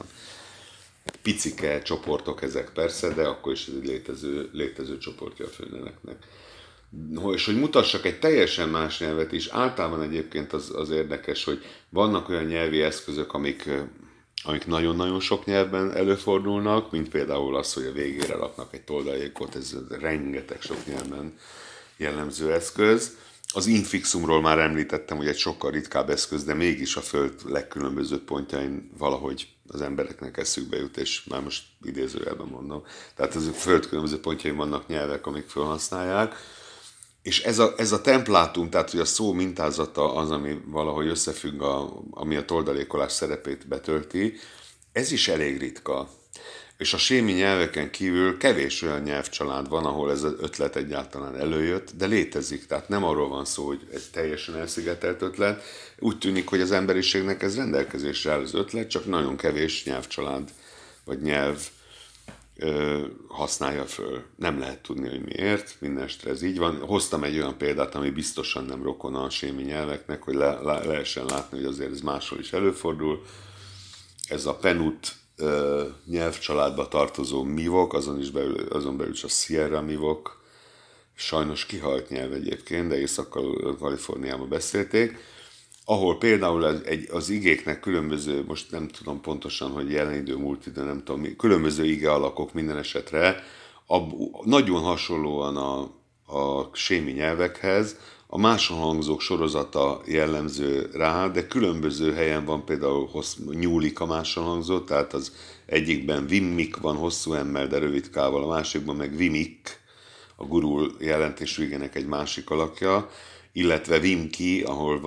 Picike csoportok ezek persze, de akkor is ez egy létező csoportja a főneveknek. És hogy mutassak egy teljesen más nyelvet is, általában egyébként az érdekes, hogy vannak olyan nyelvi eszközök, amik nagyon-nagyon sok nyelvben előfordulnak, mint például az, hogy a végére raknak egy toldalékot, ez rengeteg sok nyelven jellemző eszköz. Az infixumról már említettem, hogy egy sokkal ritkább eszköz, de mégis a Föld legkülönbözőbb pontjain valahogy az embereknek eszükbe jut, és már most idézőjelben mondom. Tehát az a Föld különböző pontjain vannak nyelvek, amik felhasználják. És ez a templátum, tehát hogy a szó mintázata az, ami valahogy összefügg, ami a toldalékolás szerepét betölti, ez is elég ritka. És a sémi nyelveken kívül kevés olyan nyelvcsalád van, ahol ez az ötlet egyáltalán előjött, de létezik. Tehát nem arról van szó, hogy egy teljesen elszigetelt ötlet. Úgy tűnik, hogy az emberiségnek ez rendelkezésre áll az ötlet, csak nagyon kevés nyelvcsalád vagy nyelv használja föl. Nem lehet tudni, hogy miért, mindenestre ez így van. Hoztam egy olyan példát, ami biztosan nem rokon a sémi nyelveknek, hogy lehessen látni, hogy azért ez máshol is előfordul. Ez a penut nyelvcsaládba tartozó mivok, azon belül is a Sierra mivok, sajnos kihalt nyelv egyébként, de Észak-Kaliforniában beszélték, ahol például az igéknek különböző, most nem tudom pontosan, hogy jelen idő, múlt idő, nem tudom, különböző ige alakok minden esetre, nagyon hasonlóan a sémi nyelvekhez, a máshangzók sorozata jellemző rá, de különböző helyen van például nyúlik a máshangzó, tehát az egyikben vimmik van hosszú emmel, de rövid kával, a másikban meg vimik, a gurul jelentésű igének egy másik alakja, illetve vimki, ahol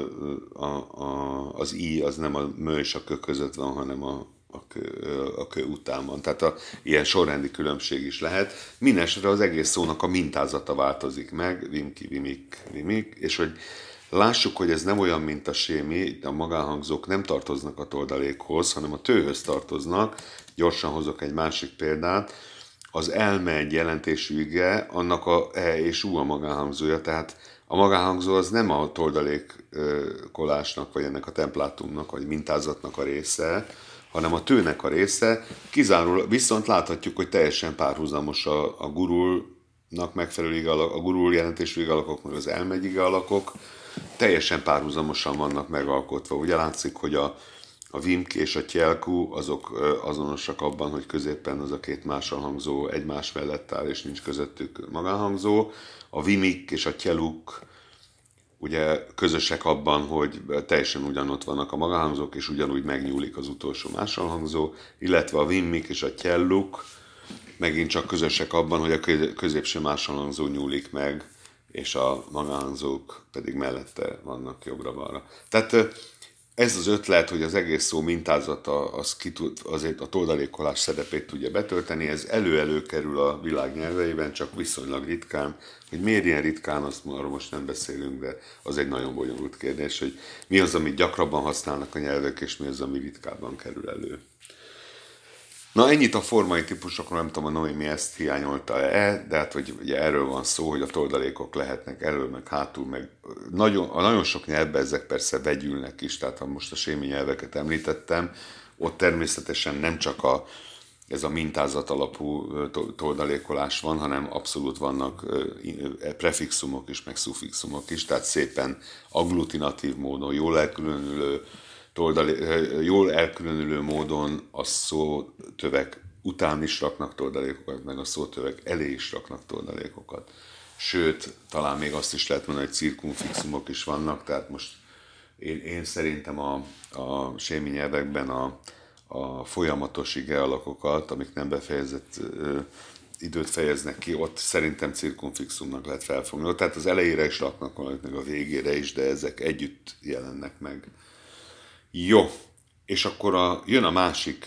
az i az nem a mö és a kö között van, hanem a kö után van. Tehát ilyen sorrendi különbség is lehet. Mindenesetre az egész szónak a mintázata változik meg, vimki, vimik, és hogy lássuk, hogy ez nem olyan, mint a sémi, a magánhangzók nem tartoznak a toldalékhoz, hanem a tőhöz tartoznak. Gyorsan hozok egy másik példát. Az elme egy jelentésű ige, annak a e és u a magánhangzója, tehát a magánhangzó az nem a toldalékolásnak, vagy ennek a templátumnak, vagy mintázatnak a része, hanem a tőnek a része. Kizárólag, viszont láthatjuk, hogy teljesen párhuzamos a gurulnak megfelelő ige alak, a gurul jelentésű ige alakok, meg az elmegy ige alakok, teljesen párhuzamosan vannak megalkotva. Ugye látszik, hogy a vimk és a tyelku azok azonosak abban, hogy középen az a két mással hangzó egymás mellett áll, és nincs közöttük magánhangzó. A vimik és a tyeluk ugye közösek abban, hogy teljesen ugyanott vannak a magánhangzók, és ugyanúgy megnyúlik az utolsó másolhangzó, illetve a vimmik és a tyelluk megint csak közösek abban, hogy a középső másolhangzó nyúlik meg, és a magánhangzók pedig mellette vannak jobbra-balra. Tehát ez az ötlet, hogy az egész szó mintázata azért a toldalékolás szerepét tudja betölteni, ez elő-előkerül a világ nyelveiben, csak viszonylag ritkán. Hogy miért ilyen ritkán, azt arról most nem beszélünk, de az egy nagyon bonyolult kérdés, hogy mi az, amit gyakrabban használnak a nyelvek, és mi az, ami ritkábban kerül elő. Na, ennyit a formai típusokról, nem tudom, a Noémi ezt hiányolta-e, de hát hogy ugye erről van szó, hogy a toldalékok lehetnek elől, meg hátul, meg nagyon sok nyelvben ezek persze vegyülnek is, tehát ha most a sémi nyelveket említettem, ott természetesen nem csak ez a mintázat alapú toldalékolás van, hanem abszolút vannak prefixumok is, meg szuffixumok is, tehát szépen agglutinatív módon, jól elkülönülő módon a szótövek után is raknak toldalékokat, meg a szótövek elé is raknak toldalékokat. Sőt, talán még azt is lehet mondani, hogy cirkumfixumok is vannak, tehát most én szerintem a sémi nyelvekben a folyamatos igealakokat, amik nem befejezett időt fejeznek ki, ott szerintem cirkumfixumnak lehet felfogni. Tehát az elejére is raknak valamit, meg a végére is, de ezek együtt jelennek meg. Jó, és akkor jön a másik,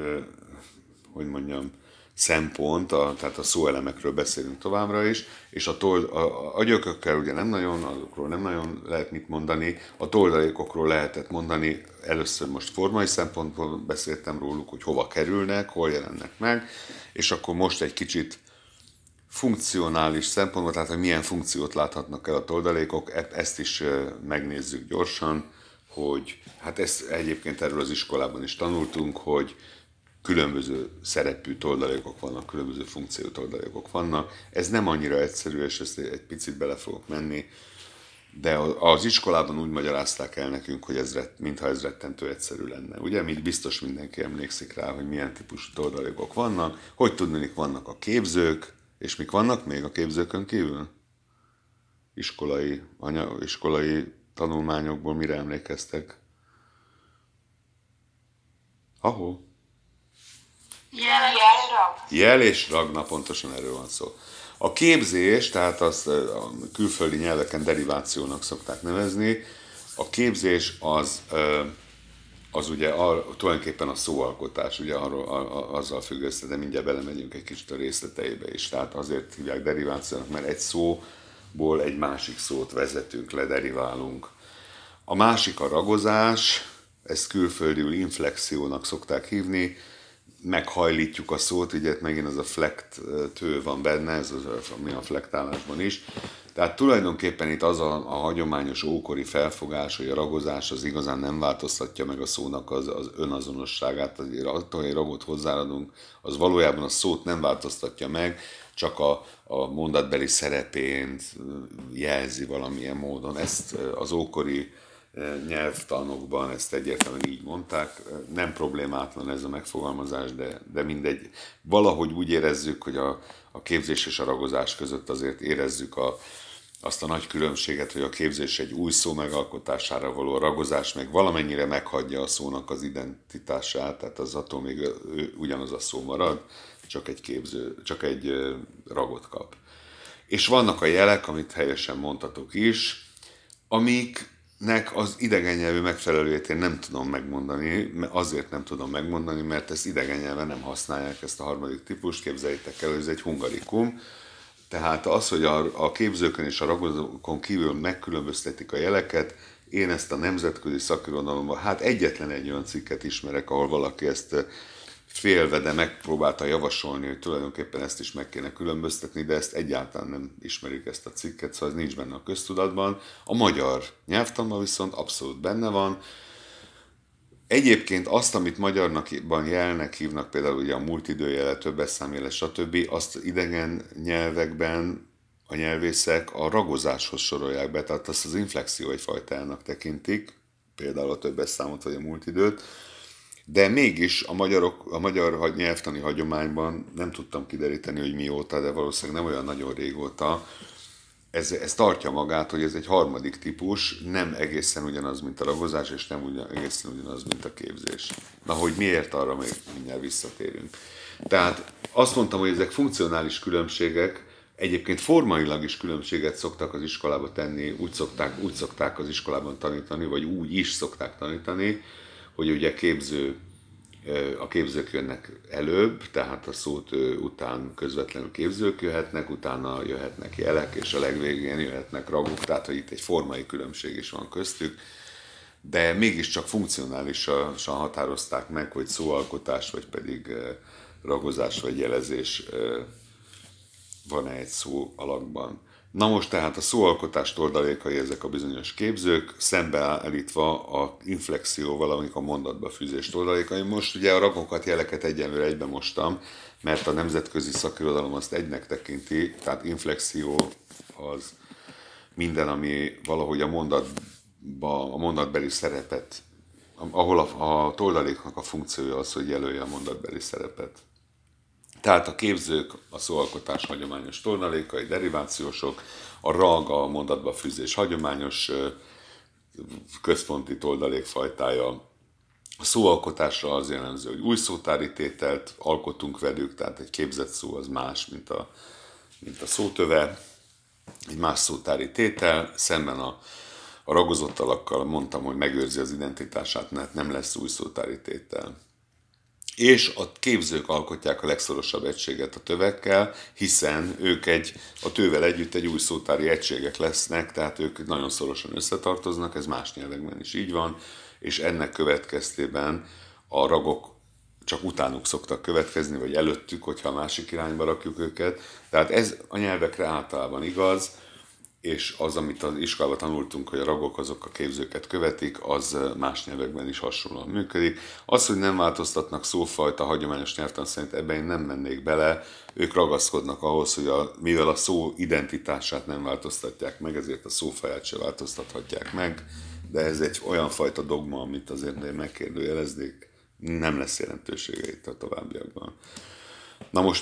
szempont, tehát a szóelemekről beszélünk továbbra is, és a agyökökkel ugye azokról nem nagyon lehet mit mondani, a toldalékokról lehetett mondani, először most formai szempontból beszéltem róluk, hogy hova kerülnek, hol jelennek meg, és akkor most egy kicsit funkcionális szempontból, tehát hogy milyen funkciót láthatnak el a toldalékok, ezt is megnézzük gyorsan, hogy hát ezt egyébként erről az iskolában is tanultunk, hogy különböző szerepű toldalékok vannak, különböző funkció toldalékok vannak. Ez nem annyira egyszerű, és ezt egy picit bele fogok menni, de az iskolában úgy magyarázták el nekünk, hogy mintha ez rettentő egyszerű lenne. Ugye, biztos mindenki emlékszik rá, hogy milyen típusú toldalékok vannak, hogy tudnék, vannak a képzők, és mik vannak még a képzőkön kívül? Iskolai tanulmányokból mire emlékeztek? Ahol? Jel és rag, na pontosan erről van szó. A képzés, tehát azt a külföldi nyelveken derivációnak szokták nevezni, a képzés az ugye tulajdonképpen a szóalkotás, ugye azzal függ össze, de mindjárt belemegyünk egy kicsit a részleteibe is. Tehát azért hívják derivációnak, mert egy szóból egy másik szót vezetünk le, deriválunk. A másik a ragozás, ezt külföldül inflexiónak szokták hívni, meghajlítjuk a szót, ugye megint az a flekt tő van benne, ez ami a flektálásban is. Tehát tulajdonképpen itt az a hagyományos ókori felfogás, hogy a ragozás az igazán nem változtatja meg a szónak az önazonosságát, attól, hogy ragot hozzáadunk, az valójában a szót nem változtatja meg, csak a mondatbeli szerepén jelzi valamilyen módon. Ezt az ókori nyelvtanokban ezt egyértelműen így mondták. Nem problémátlan ez a megfogalmazás, de mindegy. Valahogy úgy érezzük, hogy a képzés és a ragozás között azért érezzük azt a nagy különbséget, hogy a képzés egy új szó megalkotására való, a ragozás meg valamennyire meghagyja a szónak az identitását, tehát az attól még ugyanaz a szó marad, csak egy ragot kap. És vannak a jelek, amit helyesen mondhatok is, amiknek az idegen nyelvű megfelelőjét én nem tudom megmondani, azért nem tudom megmondani, mert ezt idegen nyelven nem használják, ezt a harmadik típust, képzeljétek el, hogy ez egy hungarikum. Tehát az, hogy a képzőkön és a ragozókon kívül megkülönböztetik a jeleket, én ezt a nemzetközi szakirodalomban, egyetlen egy olyan cikket ismerek, ahol valaki ezt félve, de megpróbálta javasolni, hogy tulajdonképpen ezt is meg kéne különböztetni, de ezt egyáltalán nem ismerik ezt a cikket, szóval ez nincs benne a köztudatban. A magyar nyelvtanban viszont abszolút benne van. Egyébként azt, amit magyarban jelnek hívnak, például ugye a múlt időjele, többes számjele, stb., azt idegen nyelvekben a nyelvészek a ragozáshoz sorolják be, tehát azt az inflexió egyfajtájának tekintik, például a többes számot vagy a múlt időt, de mégis a magyar nyelvtani hagyományban nem tudtam kideríteni, hogy mióta, de valószínűleg nem olyan nagyon régóta, ez tartja magát, hogy ez egy harmadik típus, nem egészen ugyanaz, mint a ragozás, és nem egészen ugyanaz, mint a képzés. Na, hogy miért, arra még mindjárt visszatérünk. Tehát azt mondtam, hogy ezek funkcionális különbségek, Egyébként formailag is különbséget szoktak az iskolába tenni, úgy szokták az iskolában tanítani, vagy úgy is szokták tanítani, hogy ugye a képzők jönnek előbb, tehát a szótő után közvetlenül képzők jöhetnek, utána jöhetnek jelek, és a legvégén jöhetnek ragok, tehát hogy itt egy formai különbség is van köztük, de mégiscsak funkcionálisan határozták meg, hogy szóalkotás, vagy pedig ragozás, vagy jelezés van-e egy szó alakban. Na most tehát a szóalkotás tordalékai ezek a bizonyos képzők, szembeállítva a inflexióval, amik a mondatba fűzés tordalékai. Most ugye a ragokat, jeleket egyenlőre egybe mostam, mert a nemzetközi szakirodalom azt egynek tekinti, tehát inflexió az minden, ami valahogy a mondatbeli szerepet, ahol a tordaléknak a funkciója az, hogy jelölje a mondatbeli szerepet. Tehát a képzők, a szóalkotás hagyományos tordalékai, derivációsok, a rag, a mondatba fűzés hagyományos központi tordalékfajtája. A szóalkotásra az jellemző, hogy új szótári tételt alkotunk velük, tehát egy képzett szó az más, mint a szótöve, egy más szótári tétel, szemben a ragozott alakkal mondtam, hogy megőrzi az identitását, mert nem lesz új szótári tétel. És a képzők alkotják a legszorosabb egységet a tövekkel, hiszen ők a tővel együtt egy új szótári egységek lesznek, tehát ők nagyon szorosan összetartoznak, ez más nyelvekben is így van, és ennek következtében a ragok csak utánuk szoktak következni, vagy előttük, hogyha a másik irányba rakjuk őket. Tehát ez a nyelvekre általában igaz, és az, amit az iskolában tanultunk, hogy a ragok azok a képzőket követik, az más nyelvekben is hasonlóan működik. Az, hogy nem változtatnak szófajta hagyományos nyelvtan szerint, ebben én nem mennék bele, ők ragaszkodnak ahhoz, hogy mivel a szó identitását nem változtatják meg, ezért a szófaját se változtathatják meg, de ez egy olyan fajta dogma, amit azért én megkérdőjeleznék, nem lesz jelentősége itt a továbbiakban. Na most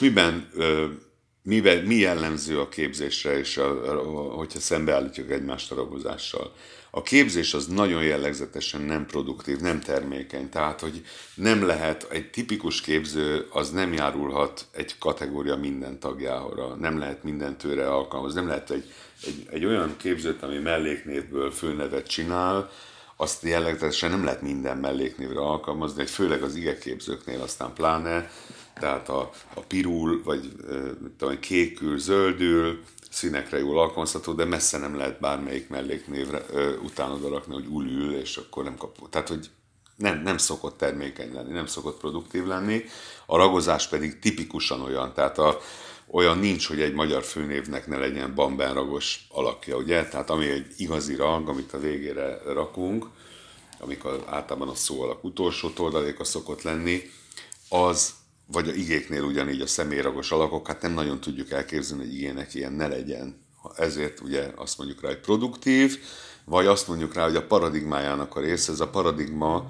mi jellemző a képzésre, és hogyha szembeállítjuk egymást a ragozással? A képzés az nagyon jellegzetesen nem produktív, nem termékeny, tehát hogy nem lehet, egy tipikus képző az nem járulhat egy kategória minden tagjára, nem lehet mindentőre alkalmazni, nem lehet egy olyan képzőt, ami melléknévből főnevet csinál, azt jellegzetesen nem lehet minden melléknévre alkalmazni, főleg az igeképzőknél aztán pláne, tehát a pirul, vagy kékül, zöldül, színekre jól alkalmazható, de messze nem lehet bármelyik melléknévre utána odarakni, hogy ulül, és akkor nem kap. Tehát, hogy nem szokott termékeny lenni, nem szokott produktív lenni. A ragozás pedig tipikusan olyan, tehát olyan nincs, hogy egy magyar főnévnek ne legyen bambenragos alakja, ugye? Tehát ami egy igazi rag, amit a végére rakunk, amikor általában a szó alak utolsó tordaléka szokott lenni, az, vagy a igéknél ugyanígy a személyragos alakok, hát nem nagyon tudjuk elképzelni, hogy igének ilyen ne legyen. Ezért ugye azt mondjuk rá, hogy produktív, vagy azt mondjuk rá, hogy a paradigmájának a része, ez a paradigma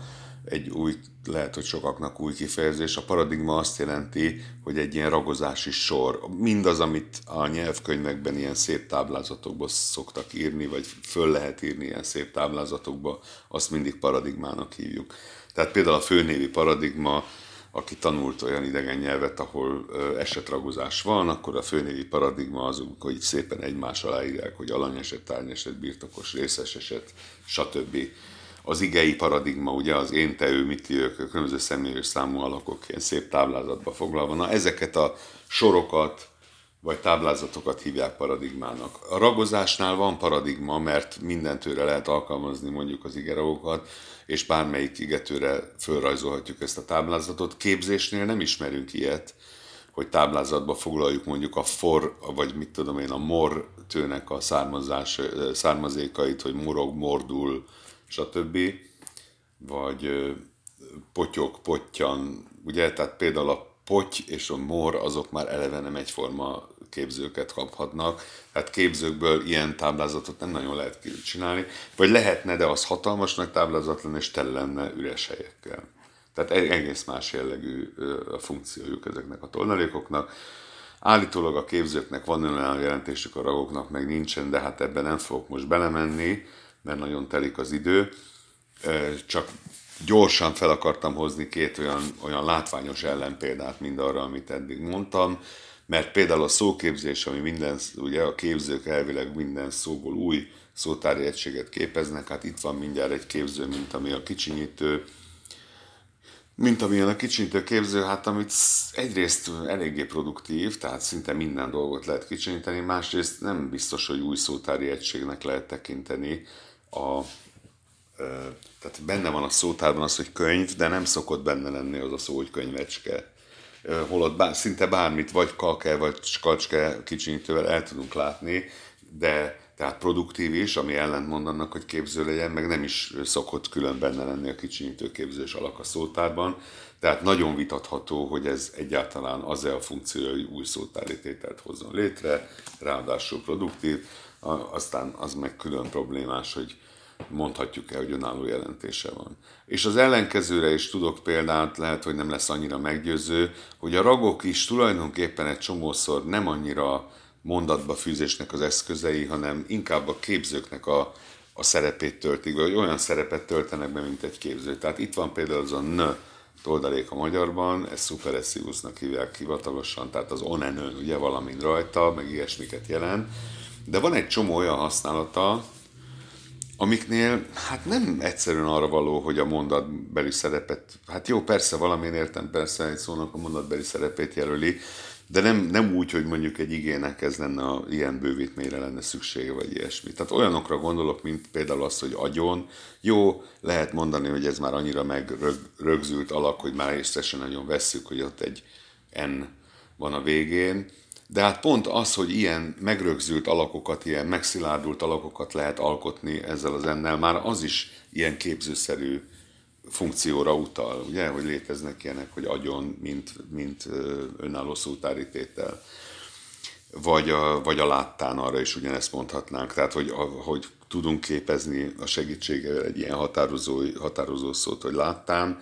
lehet, hogy sokaknak új kifejezés, a paradigma azt jelenti, hogy egy ilyen ragozási sor. Mindaz, amit a nyelvkönyvekben ilyen szép táblázatokba szoktak írni, vagy föl lehet írni ilyen szép táblázatokba, azt mindig paradigmának hívjuk. Tehát például a főnévi paradigma, aki tanult olyan idegen nyelvet, ahol esetragozás van, akkor a főnévi paradigma az, hogy szépen egymás alá írják, hogy alanyeset, tárnyeset, birtokos, részes eset, stb. Az igei paradigma, ugye az én, te, ő, mit, ők, különböző személyes számú alakok ilyen szép táblázatba foglalva. Na, ezeket a sorokat vagy táblázatokat hívják paradigmának. A ragozásnál van paradigma, mert mindentőre lehet alkalmazni mondjuk az igeragokat, és bármelyik igetőre fölrajzolhatjuk ezt a táblázatot. Képzésnél nem ismerünk ilyet, hogy táblázatba foglaljuk mondjuk vagy mit tudom én, a mor tőnek a származékait, hogy morog, mordul, stb. Vagy potyog, pottyan, ugye, tehát például a potty és a mor azok már eleve nem egyforma képzőket kaphatnak, tehát képzőkből ilyen táblázatot nem nagyon lehet csinálni, vagy lehetne, de az hatalmas nagy táblázat lenne, és tele lenne üres helyekkel. Tehát egész más jellegű a funkciójuk ezeknek a tordalékoknak. Állítólag a képzőknek van olyan jelentésük, a ragoknak meg nincsen, de hát ebben nem fogok most belemenni, mert nagyon telik az idő. Csak gyorsan fel akartam hozni két olyan látványos ellenpéldát mindarra, amit eddig mondtam. Mert például a szóképzés, ami minden, ugye a képzők elvileg minden szóból új szótári egységet képeznek, hát itt van mindjárt egy képző, mint amilyen a kicsinyítő képző, hát amit egyrészt eléggé produktív, tehát szinte minden dolgot lehet kicsinyíteni, másrészt nem biztos, hogy új szótári egységnek lehet tekinteni. Tehát benne van a szótárban az, hogy könyv, de nem szokott benne lenni az a szó, hogy könyvecske. Holott szinte bármit, vagy kalke, vagy skacske kicsinyítővel el tudunk látni, de tehát produktív is, ami ellentmond annak, hogy képző legyen, meg nem is szokott külön benne lenni a kicsinyítő képzős alak a szótárban. Tehát nagyon vitatható, hogy ez egyáltalán az-e a funkciója, hogy új szótári tételt hozzon létre, ráadásul produktív, aztán az meg külön problémás, hogy mondhatjuk-e, hogy önálló jelentése van. És az ellenkezőre is tudok példát, lehet, hogy nem lesz annyira meggyőző, hogy a ragok is tulajdonképpen egy csomószor nem annyira mondatba fűzésnek az eszközei, hanem inkább a képzőknek a szerepét töltik, vagy olyan szerepet töltenek be, mint egy képző. Tehát itt van például az a n toldalék a magyarban, ezt szupereszívusnak hívják hivatalosan, tehát az onenön, ugye valamin rajta, meg ilyesmiket jelent, de van egy csomó olyan használata, amiknél hát nem egyszerűen arra való, hogy a mondatbeli szerepet, hát jó, persze valamin értem, persze egy szónak a mondatbeli szerepét jelöli, de nem úgy, hogy mondjuk egy igének ez lenne, ilyen bővítményre lenne szüksége, vagy ilyesmi. Tehát olyanokra gondolok, mint például az, hogy agyon. Jó, lehet mondani, hogy ez már annyira megrögzült alak, hogy már észre se nagyon vesszük, hogy ott egy N van a végén. De hát pont az, hogy ilyen megrögzült alakokat, ilyen megszilárdult alakokat lehet alkotni ezzel az N-nel, már az is ilyen képzőszerű funkcióra utal, ugye, hogy léteznek ilyenek, hogy agyon, mint önálló szótári tétel. Vagy a láttán, arra is ugyanezt mondhatnánk, tehát hogy tudunk képezni a segítségével egy ilyen határozó szót, hogy láttán.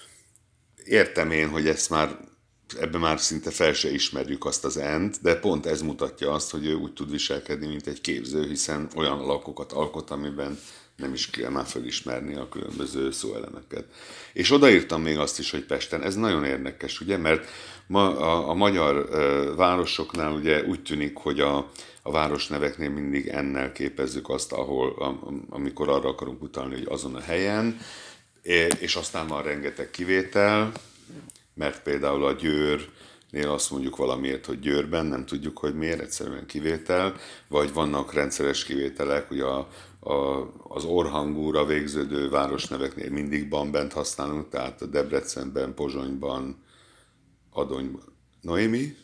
Értem én, hogy ezt ebben már szinte fel se ismerjük azt az N-t, de pont ez mutatja azt, hogy ő úgy tud viselkedni, mint egy képző, hiszen olyan alakokat alkot, amiben nem is kell már felismerni a különböző szóelemeket. És odaírtam még azt is, hogy Pesten, ez nagyon érdekes, ugye, mert a magyar városoknál ugye úgy tűnik, hogy a városneveknél mindig N-nel képezzük azt, amikor arra akarunk utalni, hogy azon a helyen, és aztán van rengeteg kivétel, mert például a Győrnél azt mondjuk valamiért, hogy Győrben, nem tudjuk, hogy miért, egyszerűen kivétel, vagy vannak rendszeres kivételek, ugye az orrhangúra végződő városneveknél mindig bent használunk, tehát a Debrecenben, Pozsonyban, Adonyban. Noémi?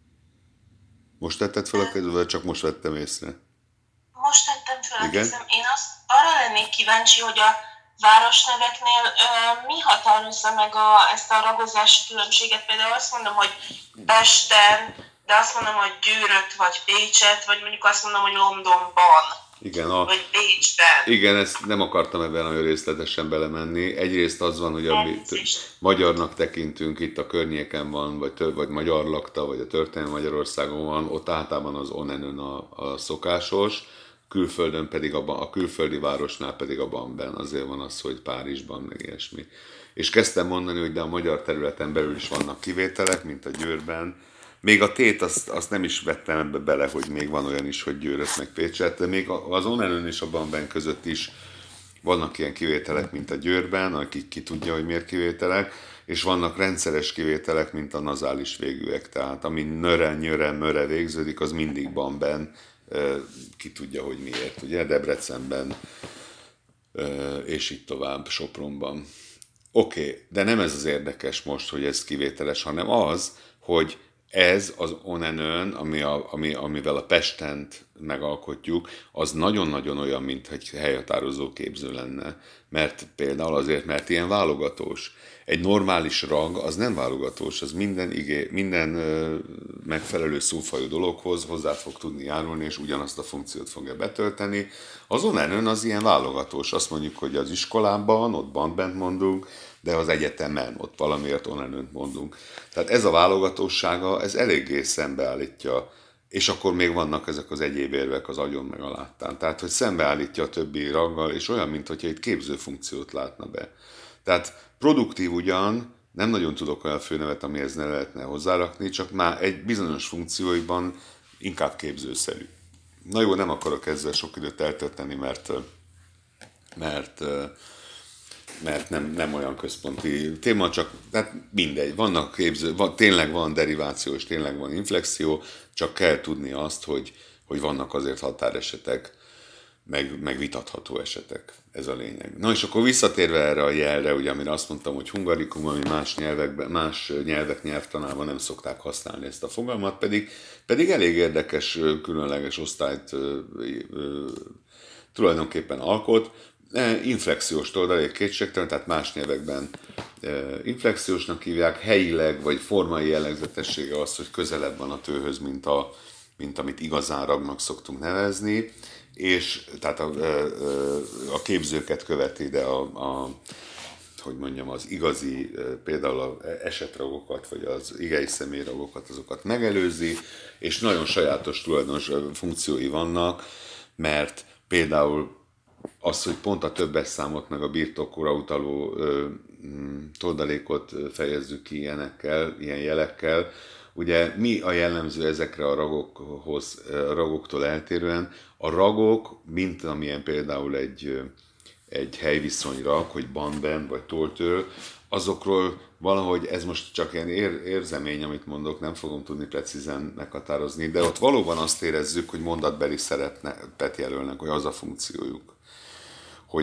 Most tetted fel a kezed, vagy csak most vettem észre? Most tettem fel a kezem. Én arra lennék kíváncsi, hogy a városneveknél mi határozza meg ezt a ragozási különbséget? Például azt mondom, hogy Pesten, de azt mondom, hogy Győrött vagy Pécset, vagy mondjuk azt mondom, hogy Londonban. Igen, vagy Bécsben. Igen, ezt nem akartam ebben nagyon részletesen belemenni. Egyrészt az van, hogy amit magyarnak tekintünk, itt a környéken van, vagy magyar lakta, vagy a történelmi Magyarországon van, ott általában az onenön a szokásos, külföldön pedig a külföldi városnál pedig a banben. Azért van az, hogy Párizsban, meg ilyesmi. És kezdtem mondani, hogy de a magyar területen belül is vannak kivételek, mint a Győrben. Még a tét, azt nem is vettem ebbe bele, hogy még van olyan is, hogy Győrött meg Pécset, de még az onenön és a banben között is vannak ilyen kivételek, mint a Győrben, akik ki tudja, hogy miért kivételek, és vannak rendszeres kivételek, mint a nazális végűek, tehát ami nöre, nyöre, möre végződik, az mindig banben, ki tudja, hogy miért, ugye, Debrecenben, és így tovább, Sopronban. Oké, de nem ez az érdekes most, hogy ez kivételes, hanem az, hogy ez az onenön, amivel a Pestent megalkotjuk, az nagyon-nagyon olyan, mint egy helyhatározó képző lenne. Mert például azért, mert ilyen válogatós. Egy normális rag az nem válogatós, az minden megfelelő szófajú dologhoz hozzá fog tudni járulni, és ugyanazt a funkciót fogja betölteni. Az onenön az ilyen válogatós. Azt mondjuk, hogy az iskolában, ott bent mondunk, de az egyetemen, ott valamiért onenönt mondunk. Tehát ez a válogatósága, ez eléggé szembeállítja, és akkor még vannak ezek az egyéb érvek az agyon meg a láttán. Tehát, hogy szembeállítja a többi raggal, és olyan, mintha itt képző funkciót látna be. Tehát produktív ugyan, nem nagyon tudok olyan főnevet, amihez ne lehetne hozzárakni, csak már egy bizonyos funkcióiban inkább képzőszerű. Na jó, nem akarok ezzel sok időt eltölteni, mert nem olyan központi téma, csak hát mindegy, vannak tényleg van deriváció, és tényleg van inflexió, csak kell tudni azt, hogy vannak azért határesetek, meg vitatható esetek. Ez a lényeg. Na és akkor visszatérve erre a jelre, ugye, amire azt mondtam, hogy hungarikum, ami más nyelvek nyelvtanában nem szokták használni ezt a fogalmat, pedig elég érdekes, különleges osztályt tulajdonképpen alkot. Inflexiós toldalék kétségtelen, tehát más nyelvekben inflexiósnak hívják, helyileg vagy formai jellegzetessége az, hogy közelebb van a tőhöz, mint amit igazán ragnak szoktunk nevezni, és tehát a képzőket követi, de hogy mondjam, az igazi, például az esetragokat, vagy az igei személyragokat, azokat megelőzi, és nagyon sajátos tulajdonos funkciói vannak, mert például az, hogy pont a többes számot, meg a birtokra utaló toldalékot fejezzük ki ilyen jelekkel. Ugye mi a jellemző ezekre a ragoktól eltérően? A ragok, mint amilyen például egy helyviszonyrag, hogy banben vagy toltől, azokról valahogy, ez most csak ilyen érzemény, amit mondok, nem fogom tudni precízen meghatározni, de ott valóban azt érezzük, hogy mondatbeli szerepet jelölnek, hogy az a funkciójuk. Hogy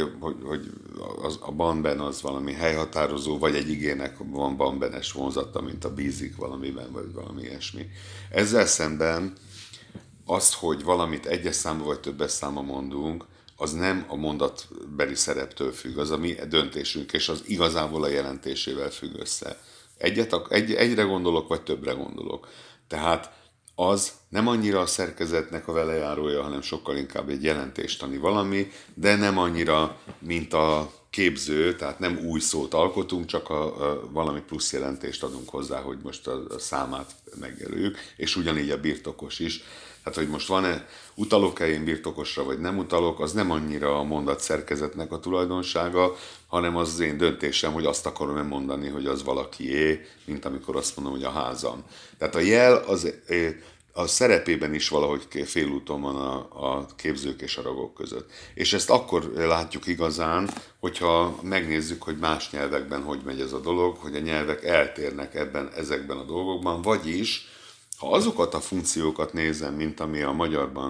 a banben az valami helyhatározó, vagy egy igének van banbenes vonzata, mint a bízik valamiben, vagy valami ilyesmi. Ezzel szemben azt, hogy valamit egyes számba vagy többes számba mondunk, az nem a mondatbeli szereptől függ, az a mi döntésünk, és az igazából a jelentésével függ össze. Egyre gondolok, vagy többre gondolok. Tehát az nem annyira a szerkezetnek a velejárója, hanem sokkal inkább egy jelentéstani valami, de nem annyira, mint a képző, tehát nem új szót alkotunk, csak valami plusz jelentést adunk hozzá, hogy most a számát megjelöljük, és ugyanígy a birtokos is. Tehát, hogy most utalok-e én birtokosra, vagy nem utalok, az nem annyira a mondat szerkezetnek a tulajdonsága, hanem az én döntésem, hogy azt akarom-e mondani, hogy az valakié, mint amikor azt mondom, hogy a házam. Tehát a jel az a szerepében is valahogy félúton van a képzők és a ragok között. És ezt akkor látjuk igazán, hogyha megnézzük, hogy más nyelvekben hogy megy ez a dolog, hogy a nyelvek eltérnek ezekben a dolgokban, vagyis ha azokat a funkciókat nézem, mint amit a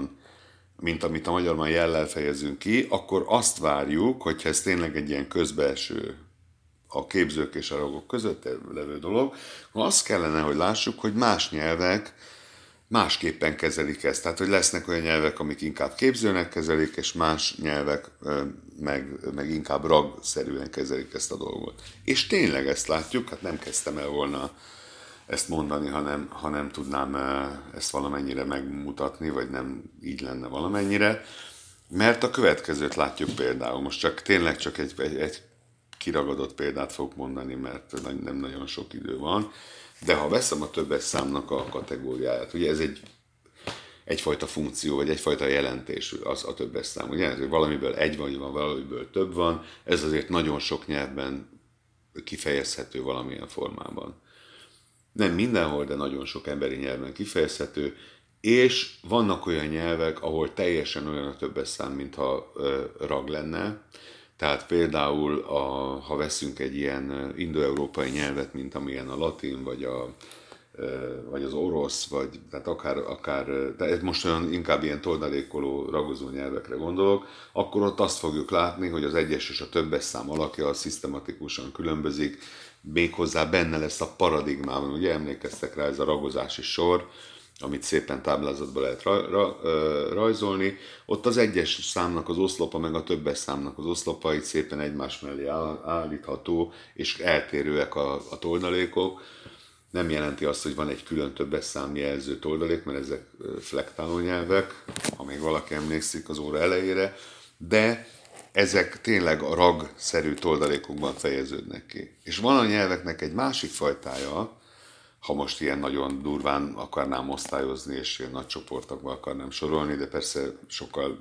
magyarban jellel fejezünk ki, akkor azt várjuk, hogyha ez tényleg egy ilyen közbeeső a képzők és a ragok között levő dolog, azt kellene, hogy lássuk, hogy más nyelvek másképpen kezelik ezt. Tehát, hogy lesznek olyan nyelvek, amik inkább képzőnek kezelik, és más nyelvek meg inkább ragszerűen kezelik ezt a dolgot. És tényleg ezt látjuk, hát nem kezdtem el volna ezt mondani, ha nem tudnám ezt valamennyire megmutatni, vagy nem így lenne valamennyire, mert a következőt látjuk például. Most tényleg csak egy kiragadott példát fogok mondani, mert nem nagyon sok idő van, de ha veszem a többes számnak a kategóriáját, ugye ez egyfajta funkció, vagy egyfajta jelentés az a többes szám, ugye, hogy valamiből egy van, valamiből több van, ez azért nagyon sok nyelvben kifejezhető valamilyen formában. Nem mindenhol, de nagyon sok emberi nyelven kifejezhető, és vannak olyan nyelvek, ahol teljesen olyan a többes szám, mintha rag lenne. Tehát például, ha veszünk egy ilyen indoeurópai nyelvet, mint amilyen a latin, vagy az orosz, vagy tehát akár de most olyan inkább ilyen toldalékoló, ragozó nyelvekre gondolok, akkor ott azt fogjuk látni, hogy az egyes és a többes szám alakja szisztematikusan különbözik, méghozzá benne lesz a paradigmában, ugye emlékeztek rá, ez a ragozási sor, amit szépen táblázatba lehet rajzolni, ott az egyes számnak az oszlopa, meg a többes számnak az oszlopait szépen egymás mellé állítható, és eltérőek a toldalékok. Nem jelenti azt, hogy van egy külön többes számjelző toldalék, mert ezek flektáló nyelvek, ha még valaki emlékszik az óra elejére, de ezek tényleg a ragszerű toldalékokban fejeződnek ki. És van a nyelveknek egy másik fajtája, ha most ilyen nagyon durván akarnám osztályozni, és ilyen nagy csoportokba akarnám sorolni, de persze sokkal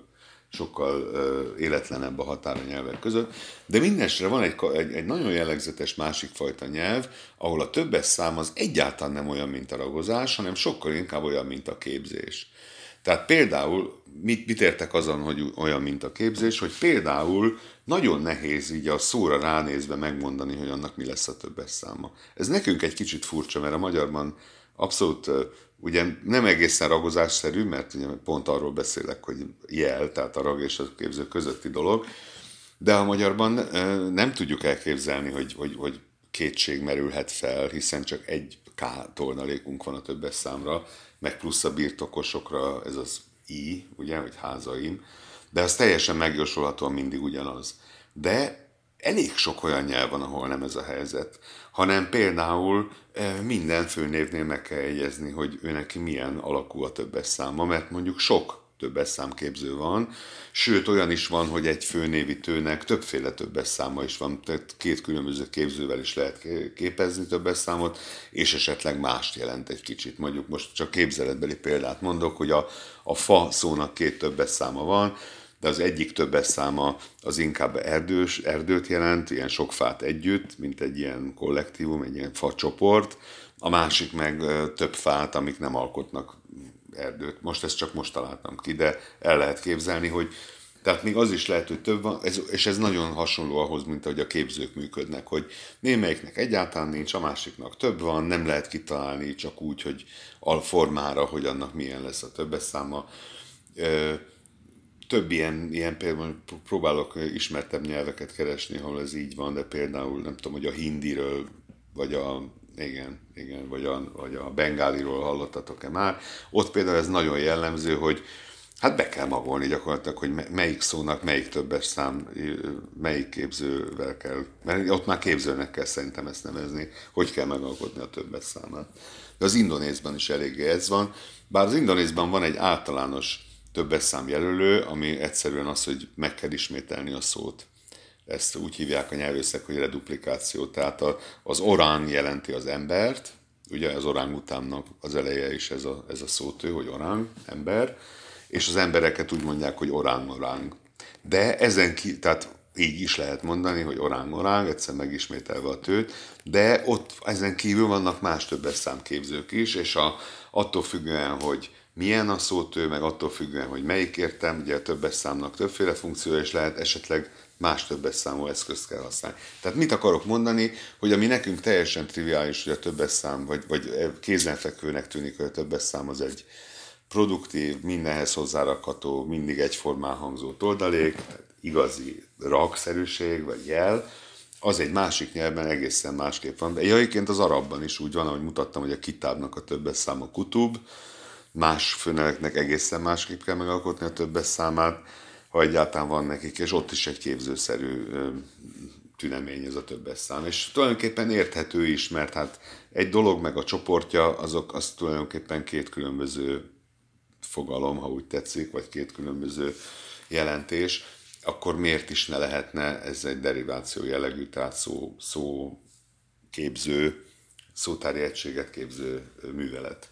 sokkal életlenebb a határ a nyelvek között, de mindenesre van egy nagyon jellegzetes másik fajta nyelv, ahol a többes szám az egyáltalán nem olyan, mint a ragozás, hanem sokkal inkább olyan, mint a képzés. Tehát például, mit értek azon, hogy olyan, mint a képzés, hogy például nagyon nehéz így a szóra ránézve megmondani, hogy annak mi lesz a többes száma. Ez nekünk egy kicsit furcsa, mert a magyarban abszolút ugye nem egészen ragozásszerű, mert ugye pont arról beszélek, hogy jel, tehát a rag és a képző közötti dolog, de a magyarban nem tudjuk elképzelni, hogy kétség merülhet fel, hiszen csak egy K toldalékunk van a többes számra, meg plusz a birtokosokra ez az I, ugye, hogy házaim, de az teljesen megjósolhatóan mindig ugyanaz. De elég sok olyan nyelv van, ahol nem ez a helyzet, hanem például minden főnévnél meg kell jegyezni, hogy ő neki milyen alakú a többes száma, mert mondjuk sok többes számképző van, sőt olyan is van, hogy egy főnévitőnek többféle többes száma is van, tehát két különböző képzővel is lehet képezni többes számot, és esetleg mást jelent egy kicsit. Mondjuk most csak képzeletbeli példát mondok, hogy a fa szónak két többes száma van, de az egyik többes száma az inkább erdőt jelent, ilyen sok fát együtt, mint egy ilyen kollektívum, egy ilyen facsoport, a másik meg több fát, amik nem alkotnak erdőt. Most ezt csak most találtam ki, de el lehet képzelni, hogy tehát még az is lehet, hogy több van, és ez nagyon hasonló ahhoz, mint ahogy a képzők működnek, hogy némelyiknek egyáltalán nincs, a másiknak több van, nem lehet kitalálni csak úgy, hogy alformára, hogy annak milyen lesz a többes száma. Több ilyen például próbálok ismertebb nyelveket keresni, ahol ez így van, de például nem tudom, hogy a hindiről, vagy vagy a bengáliról hallottatok-e már. Ott például ez nagyon jellemző, hogy hát be kell magolni gyakorlatilag, hogy melyik szónak melyik többes szám, melyik képzővel kell, mert ott már képzőnek kell szerintem ezt nevezni, hogy kell megalkotni a többes számát. De az indonézban is eléggé ez van, bár az indonézban van egy általános többes szám jelölő, ami egyszerűen az, hogy meg kell ismételni a szót. Ezt úgy hívják a nyelvészek, hogy reduplikáció. Tehát az orán jelenti az embert, ugye az orángutánnak az eleje is ez a szótő, hogy oráng, ember, és az embereket úgy mondják, hogy oráng. De tehát így is lehet mondani, hogy oráng, egyszer megismételve a tőt, de ott ezen kívül vannak más többes számképzők is, és attól függően, hogy milyen a szótő, meg attól függően, hogy melyik értem, ugye a többes számnak többféle funkciója is lehet, esetleg más többes számú eszközt kell használni. Tehát mit akarok mondani, hogy ami nekünk teljesen triviális, hogy a többes szám, vagy kézenfekvőnek tűnik, hogy a többes szám az egy produktív, mindenhez hozzárakható, mindig egyformán hangzó toldalék, tehát igazi ragszerűség, vagy jel, az egy másik nyelvben egészen másképp van. De egyébként az arabban is úgy van, ahogy mutattam, hogy a kitábnak a többes száma kutub, más főneveknek egészen másképp kell megalkotni a többes számát, ha egyáltalán van nekik, és ott is egy képzőszerű tünemény ez a többes szám. És tulajdonképpen érthető is, mert hát egy dolog meg a csoportja, az tulajdonképpen két különböző fogalom, ha úgy tetszik, vagy két különböző jelentés, akkor miért is ne lehetne ez egy deriváció jellegű, tehát szóképző, szótári egységet képző művelet.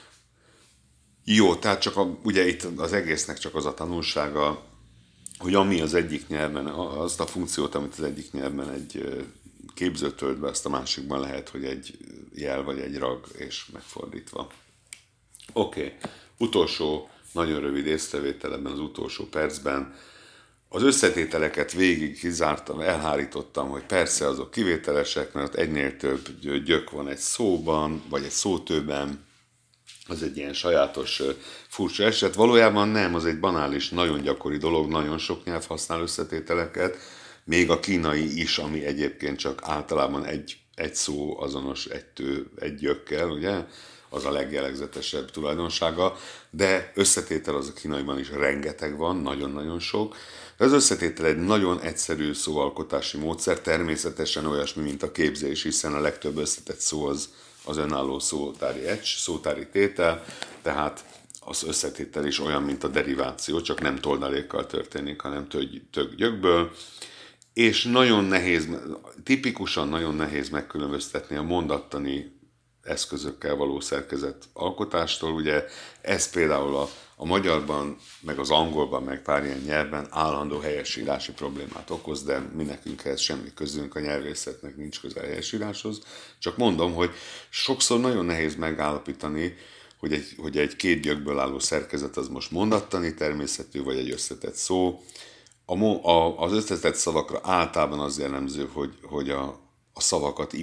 Jó, tehát csak ugye itt az egésznek csak az a tanulsága, hogy ami az egyik nyelven, azt a funkciót, amit az egyik nyelven egy képző tölt be, azt a másikban lehet, hogy egy jel vagy egy rag, és megfordítva. Oké. Utolsó, nagyon rövid észrevétel ebben az utolsó percben. Az összetételeket végig kizártam, elhárítottam, hogy persze azok kivételesek, mert egynél több gyök van egy szóban, vagy egy szótőben, az egy ilyen sajátos, furcsa eset. Valójában nem, az egy banális, nagyon gyakori dolog, nagyon sok nyelv használ összetételeket, még a kínai is, ami egyébként csak általában egy szó azonos egy gyökkel, ugye? Az a legjellegzetesebb tulajdonsága, de összetétel az a kínaiban is rengeteg van, nagyon-nagyon sok. De az összetétel egy nagyon egyszerű szóalkotási módszer, természetesen olyasmi, mint a képzés, hiszen a legtöbb összetett szó az önálló szótári tétel, tehát az összetétel is olyan, mint a deriváció, csak nem toldalékkal történik, hanem tök gyökből, és nagyon nehéz, tipikusan nagyon nehéz megkülönböztetni a mondattani eszközökkel való szerkezet alkotástól. Ugye ez például a a magyarban, meg az angolban, meg pár ilyen nyelven állandó helyesírási problémát okoz, de mi nekünk ehhez semmi közünk, a nyelvészetnek nincs köze a helyesíráshoz. Csak mondom, hogy sokszor nagyon nehéz megállapítani, hogy egy két gyökből álló szerkezet az most mondattani természetű, vagy egy összetett szó. Az összetett szavakra általában az jellemző, hogy a szavakat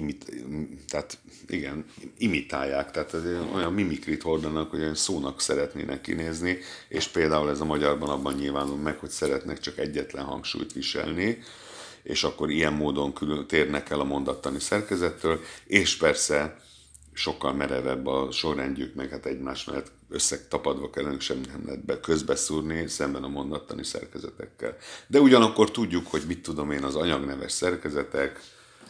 imitálják, tehát olyan mimikrit hordanak, hogy olyan szónak szeretnének kinézni, és például ez a magyarban abban nyilvánul meg, hogy szeretnek csak egyetlen hangsúlyt viselni, és akkor ilyen módon térnek el a mondattani szerkezettől, és persze sokkal merevebb a sorrendjük, meg hát egymás mellett összetapadva kellene, sem nem lehet közbeszúrni szemben a mondattani szerkezetekkel. De ugyanakkor tudjuk, hogy mit tudom én, az anyagneves szerkezetek,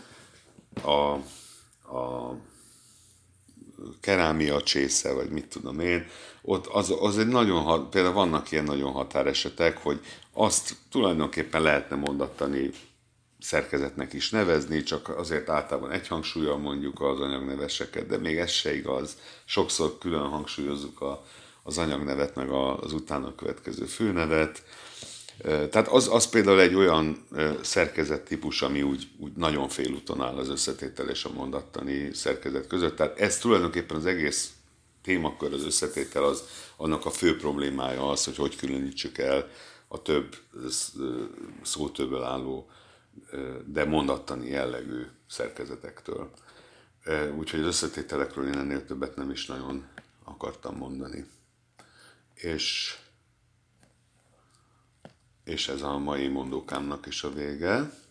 a kerámia csésze, vagy mit tudom én, ott az egy nagyon, például vannak ilyen nagyon határesetek, hogy azt tulajdonképpen lehetne mondattani szerkezetnek is nevezni, csak azért általában egy hangsúllyal mondjuk az anyagneveseket, de még ez se igaz. Sokszor külön hangsúlyozzuk az anyagnevet, meg az utána következő főnevet. Tehát az például egy olyan szerkezettípus, ami úgy nagyon félúton áll az összetétel és a mondattani szerkezet között. Tehát ez tulajdonképpen az egész témakör, az összetétel, annak a fő problémája az, hogy különítsük el a több szótöbből álló, de mondattani jellegű szerkezetektől. Úgyhogy az összetételekről én ennél többet nem is nagyon akartam mondani. És ez a mai mondókámnak is a vége.